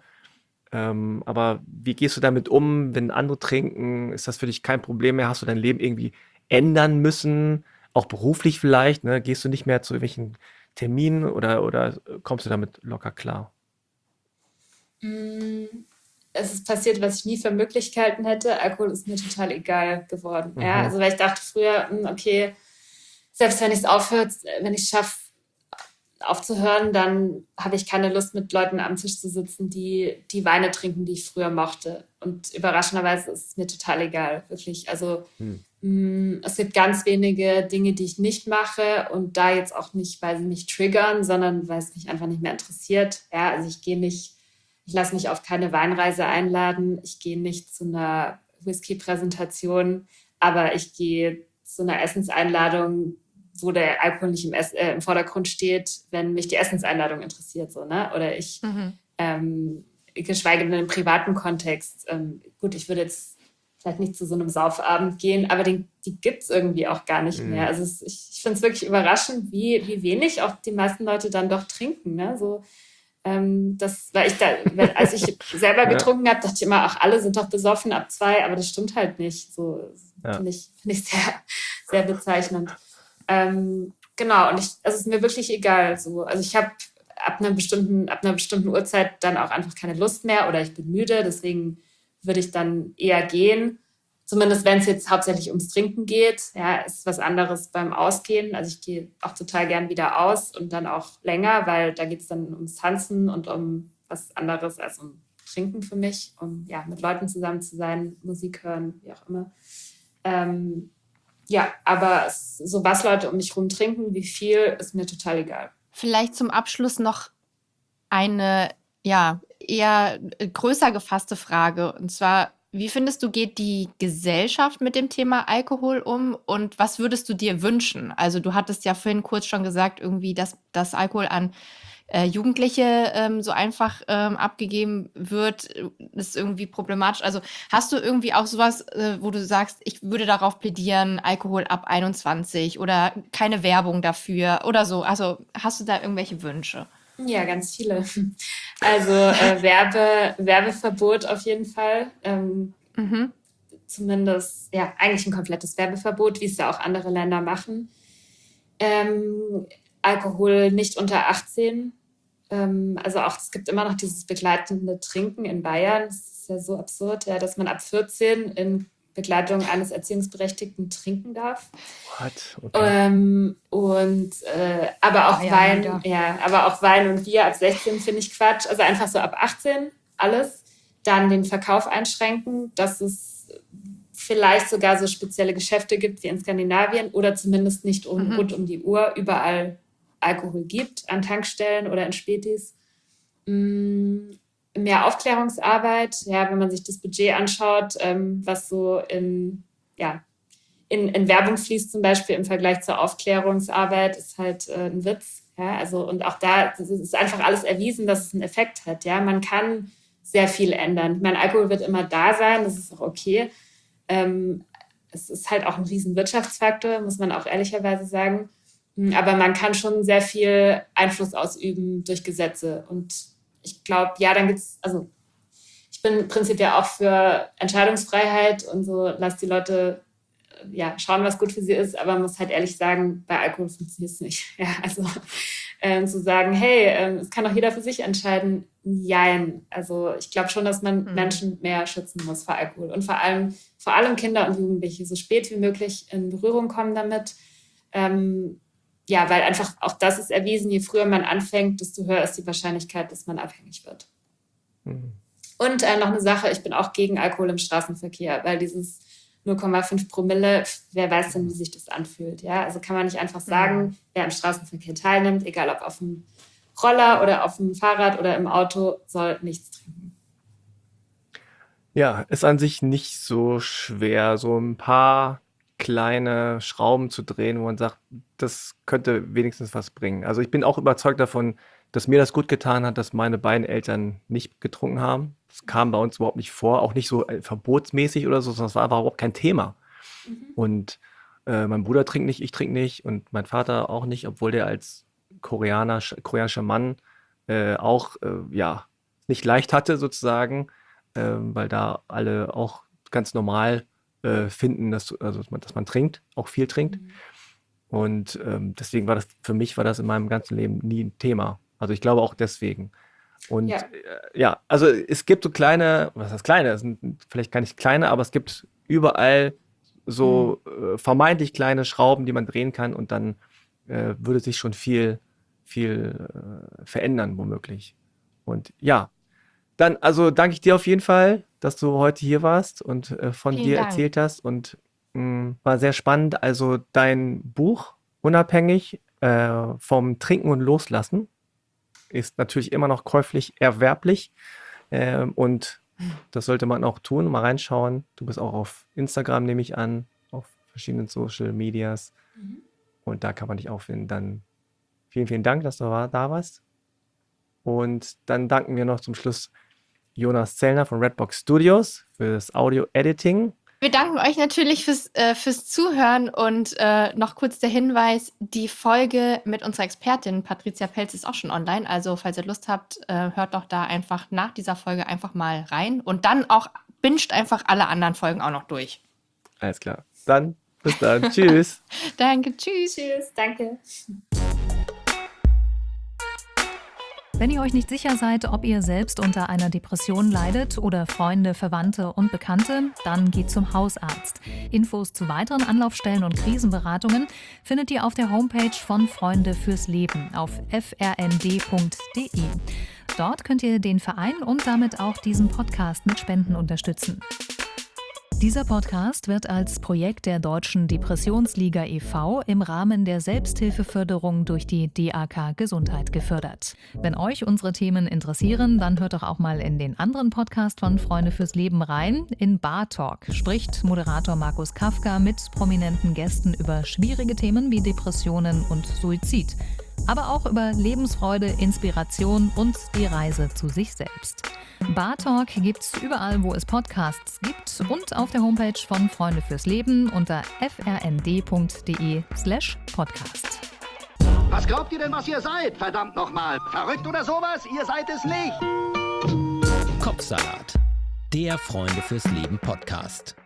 Ähm, aber wie gehst du damit um, wenn andere trinken? Ist das für dich kein Problem mehr? Hast du dein Leben irgendwie ändern müssen? Auch beruflich vielleicht? Ne? Gehst du nicht mehr zu irgendwelchen Terminen oder, oder kommst du damit locker klar? Mm, Es ist passiert, was ich nie für möglich gehalten hätte. Alkohol ist mir total egal geworden. Mhm. Ja, also weil ich dachte früher, mm, okay, selbst wenn ich es aufhört, wenn ich es schaffe, aufzuhören, dann habe ich keine Lust, mit Leuten am Tisch zu sitzen, die die Weine trinken, die ich früher mochte. Und überraschenderweise ist es mir total egal, wirklich. Also Hm. mh, es gibt ganz wenige Dinge, die ich nicht mache und da jetzt auch nicht, weil sie mich triggern, sondern weil es mich einfach nicht mehr interessiert. Ja, also ich gehe nicht, ich lasse mich auf keine Weinreise einladen, ich gehe nicht zu einer Whisky-Präsentation, aber ich gehe zu einer Essenseinladung, wo der Alkohol nicht im, Ess äh, im Vordergrund steht, wenn mich die Essenseinladung interessiert. So, ne? Oder ich, Mhm. ähm, geschweige denn im privaten Kontext. Ähm, gut, ich würde jetzt vielleicht nicht zu so einem Saufabend gehen, aber den, die gibt es irgendwie auch gar nicht Mhm. mehr. Also es, ich, ich finde es wirklich überraschend, wie, wie wenig auch die meisten Leute dann doch trinken. Ne? So, ähm, das, weil ich da, weil, als ich selber Ja. getrunken habe, dachte ich immer, ach, alle sind doch besoffen ab zwei, aber das stimmt halt nicht. So Ja. finde ich, finde ich sehr, sehr bezeichnend. Ähm, genau, und ich, also es ist mir wirklich egal. So. Also ich habe ab einer bestimmten, ab einer bestimmten Uhrzeit dann auch einfach keine Lust mehr oder ich bin müde, deswegen würde ich dann eher gehen. Zumindest wenn es jetzt hauptsächlich ums Trinken geht. Ja, ist was anderes beim Ausgehen. Also ich gehe auch total gern wieder aus und dann auch länger, weil da geht es dann ums Tanzen und um was anderes als um Trinken für mich, um ja, mit Leuten zusammen zu sein, Musik hören, wie auch immer. Ähm, ja, aber es, so was Leute um mich rum trinken, wie viel, ist mir total egal. Vielleicht zum Abschluss noch eine, ja, eher äh, größer gefasste Frage. Und zwar, wie findest du, geht die Gesellschaft mit dem Thema Alkohol um und was würdest du dir wünschen? Also du hattest ja vorhin kurz schon gesagt, irgendwie, dass, dass Alkohol an äh, Jugendliche ähm, so einfach ähm, abgegeben wird, äh, ist irgendwie problematisch. Also hast du irgendwie auch sowas, äh, wo du sagst, ich würde darauf plädieren, Alkohol ab einundzwanzig oder keine Werbung dafür oder so? Also hast du da irgendwelche Wünsche? Ja, ganz viele. Also äh, Werbe, Werbeverbot auf jeden Fall. Ähm, Mhm. zumindest, ja, eigentlich ein komplettes Werbeverbot, wie es ja auch andere Länder machen. Ähm, Alkohol nicht unter achtzehn. Ähm, also auch, es gibt immer noch dieses begleitende Trinken in Bayern. Das ist ja so absurd, ja, dass man ab vierzehn in Begleitung eines Erziehungsberechtigten trinken darf. What? Okay. Ähm, und äh, aber auch Bayern Wein, wieder. ja, aber auch Wein und Bier ab sechzehn finde ich Quatsch. Also einfach so ab achtzehn alles. Dann den Verkauf einschränken, dass es vielleicht sogar so spezielle Geschäfte gibt wie in Skandinavien oder zumindest nicht um, Mhm. rund um die Uhr überall Alkohol gibt, an Tankstellen oder in Spätis. Mm, mehr Aufklärungsarbeit, ja, wenn man sich das Budget anschaut, ähm, was so in, ja, in, in Werbung fließt zum Beispiel im Vergleich zur Aufklärungsarbeit, ist halt äh, ein Witz. Ja, also, und auch da das ist einfach alles erwiesen, dass es einen Effekt hat. Ja, man kann sehr viel ändern. Ich meine, Alkohol wird immer da sein, das ist auch okay. Ähm, es ist halt auch ein riesen Wirtschaftsfaktor, muss man auch ehrlicherweise sagen. Aber man kann schon sehr viel Einfluss ausüben durch Gesetze. Und ich glaube, ja, dann gibt's, also ich bin prinzipiell auch für Entscheidungsfreiheit und so, lass die Leute äh, ja, schauen, was gut für sie ist, aber man muss halt ehrlich sagen, bei Alkohol funktioniert es nicht. Ja, also ähm, zu sagen, hey, ähm, es kann doch jeder für sich entscheiden, jein. Also ich glaube schon, dass man Mhm. Menschen mehr schützen muss vor Alkohol und vor allem, vor allem Kinder und Jugendliche so spät wie möglich in Berührung kommen damit. Ähm, ja, weil einfach auch das ist erwiesen, je früher man anfängt, desto höher ist die Wahrscheinlichkeit, dass man abhängig wird. Mhm. Und äh, noch eine Sache, ich bin auch gegen Alkohol im Straßenverkehr, weil dieses null Komma fünf Promille, wer weiß denn, wie sich das anfühlt. Ja? Also kann man nicht einfach sagen, Mhm. wer am Straßenverkehr teilnimmt, egal ob auf dem Roller oder auf dem Fahrrad oder im Auto, soll nichts trinken. Ja, ist an sich nicht so schwer, so ein paar kleine Schrauben zu drehen, wo man sagt, das könnte wenigstens was bringen. Also ich bin auch überzeugt davon, dass mir das gut getan hat, dass meine beiden Eltern nicht getrunken haben. Das kam bei uns überhaupt nicht vor, auch nicht so äh, verbotsmäßig oder so, sondern es war einfach überhaupt kein Thema. Mhm. Und äh, mein Bruder trinkt nicht, ich trinke nicht und mein Vater auch nicht, obwohl der als Koreaner, koreanischer Mann äh, auch äh, ja, nicht leicht hatte sozusagen, ähm, weil da alle auch ganz normal äh, finden, dass, also, dass, man, dass man trinkt, auch viel trinkt. Mhm. Und ähm, deswegen war das, für mich war das in meinem ganzen Leben nie ein Thema. Also ich glaube auch deswegen. Und Ja. äh, ja, also es gibt so kleine, was heißt kleine, es sind vielleicht gar nicht kleine, aber es gibt überall so äh, vermeintlich kleine Schrauben, die man drehen kann und dann äh, würde sich schon viel, viel äh, verändern, womöglich. Und ja, dann, also danke ich dir auf jeden Fall, dass du heute hier warst und äh, von Vielen dir Dank. erzählt hast und mh, war sehr spannend. Also dein Buch, unabhängig äh, vom Trinken und Loslassen, ist natürlich immer noch käuflich erwerblich ähm, und das sollte man auch tun, mal reinschauen. Du bist auch auf Instagram, nehme ich an, auf verschiedenen Social Medias Mhm. und da kann man dich auch finden. Dann vielen, vielen Dank, dass du war, da warst. Und dann danken wir noch zum Schluss Jonas Zellner von Redbox Studios für das Audio-Editing. Wir danken euch natürlich fürs, äh, fürs Zuhören und äh, noch kurz der Hinweis, die Folge mit unserer Expertin Patricia Pelz ist auch schon online, also falls ihr Lust habt, äh, hört doch da einfach nach dieser Folge einfach mal rein und dann auch binscht einfach alle anderen Folgen auch noch durch. Alles klar. Dann, bis dann. Tschüss. Danke, tschüss. Tschüss, danke. Wenn ihr euch nicht sicher seid, ob ihr selbst unter einer Depression leidet oder Freunde, Verwandte und Bekannte, dann geht zum Hausarzt. Infos zu weiteren Anlaufstellen und Krisenberatungen findet ihr auf der Homepage von Freunde fürs Leben auf f r n d punkt d e. Dort könnt ihr den Verein und damit auch diesen Podcast mit Spenden unterstützen. Dieser Podcast wird als Projekt der Deutschen Depressionsliga e V im Rahmen der Selbsthilfeförderung durch die D A K Gesundheit gefördert. Wenn euch unsere Themen interessieren, dann hört doch auch mal in den anderen Podcast von Freunde fürs Leben rein. In Bar Talk spricht Moderator Markus Kafka mit prominenten Gästen über schwierige Themen wie Depressionen und Suizid. Aber auch über Lebensfreude, Inspiration und die Reise zu sich selbst. Bar Talk gibt's überall, wo es Podcasts gibt und auf der Homepage von Freunde fürs Leben unter f r n d punkt d e slash podcast. Was glaubt ihr denn, was ihr seid? Verdammt nochmal. Verrückt oder sowas? Ihr seid es nicht. Kopfsalat, der Freunde fürs Leben Podcast.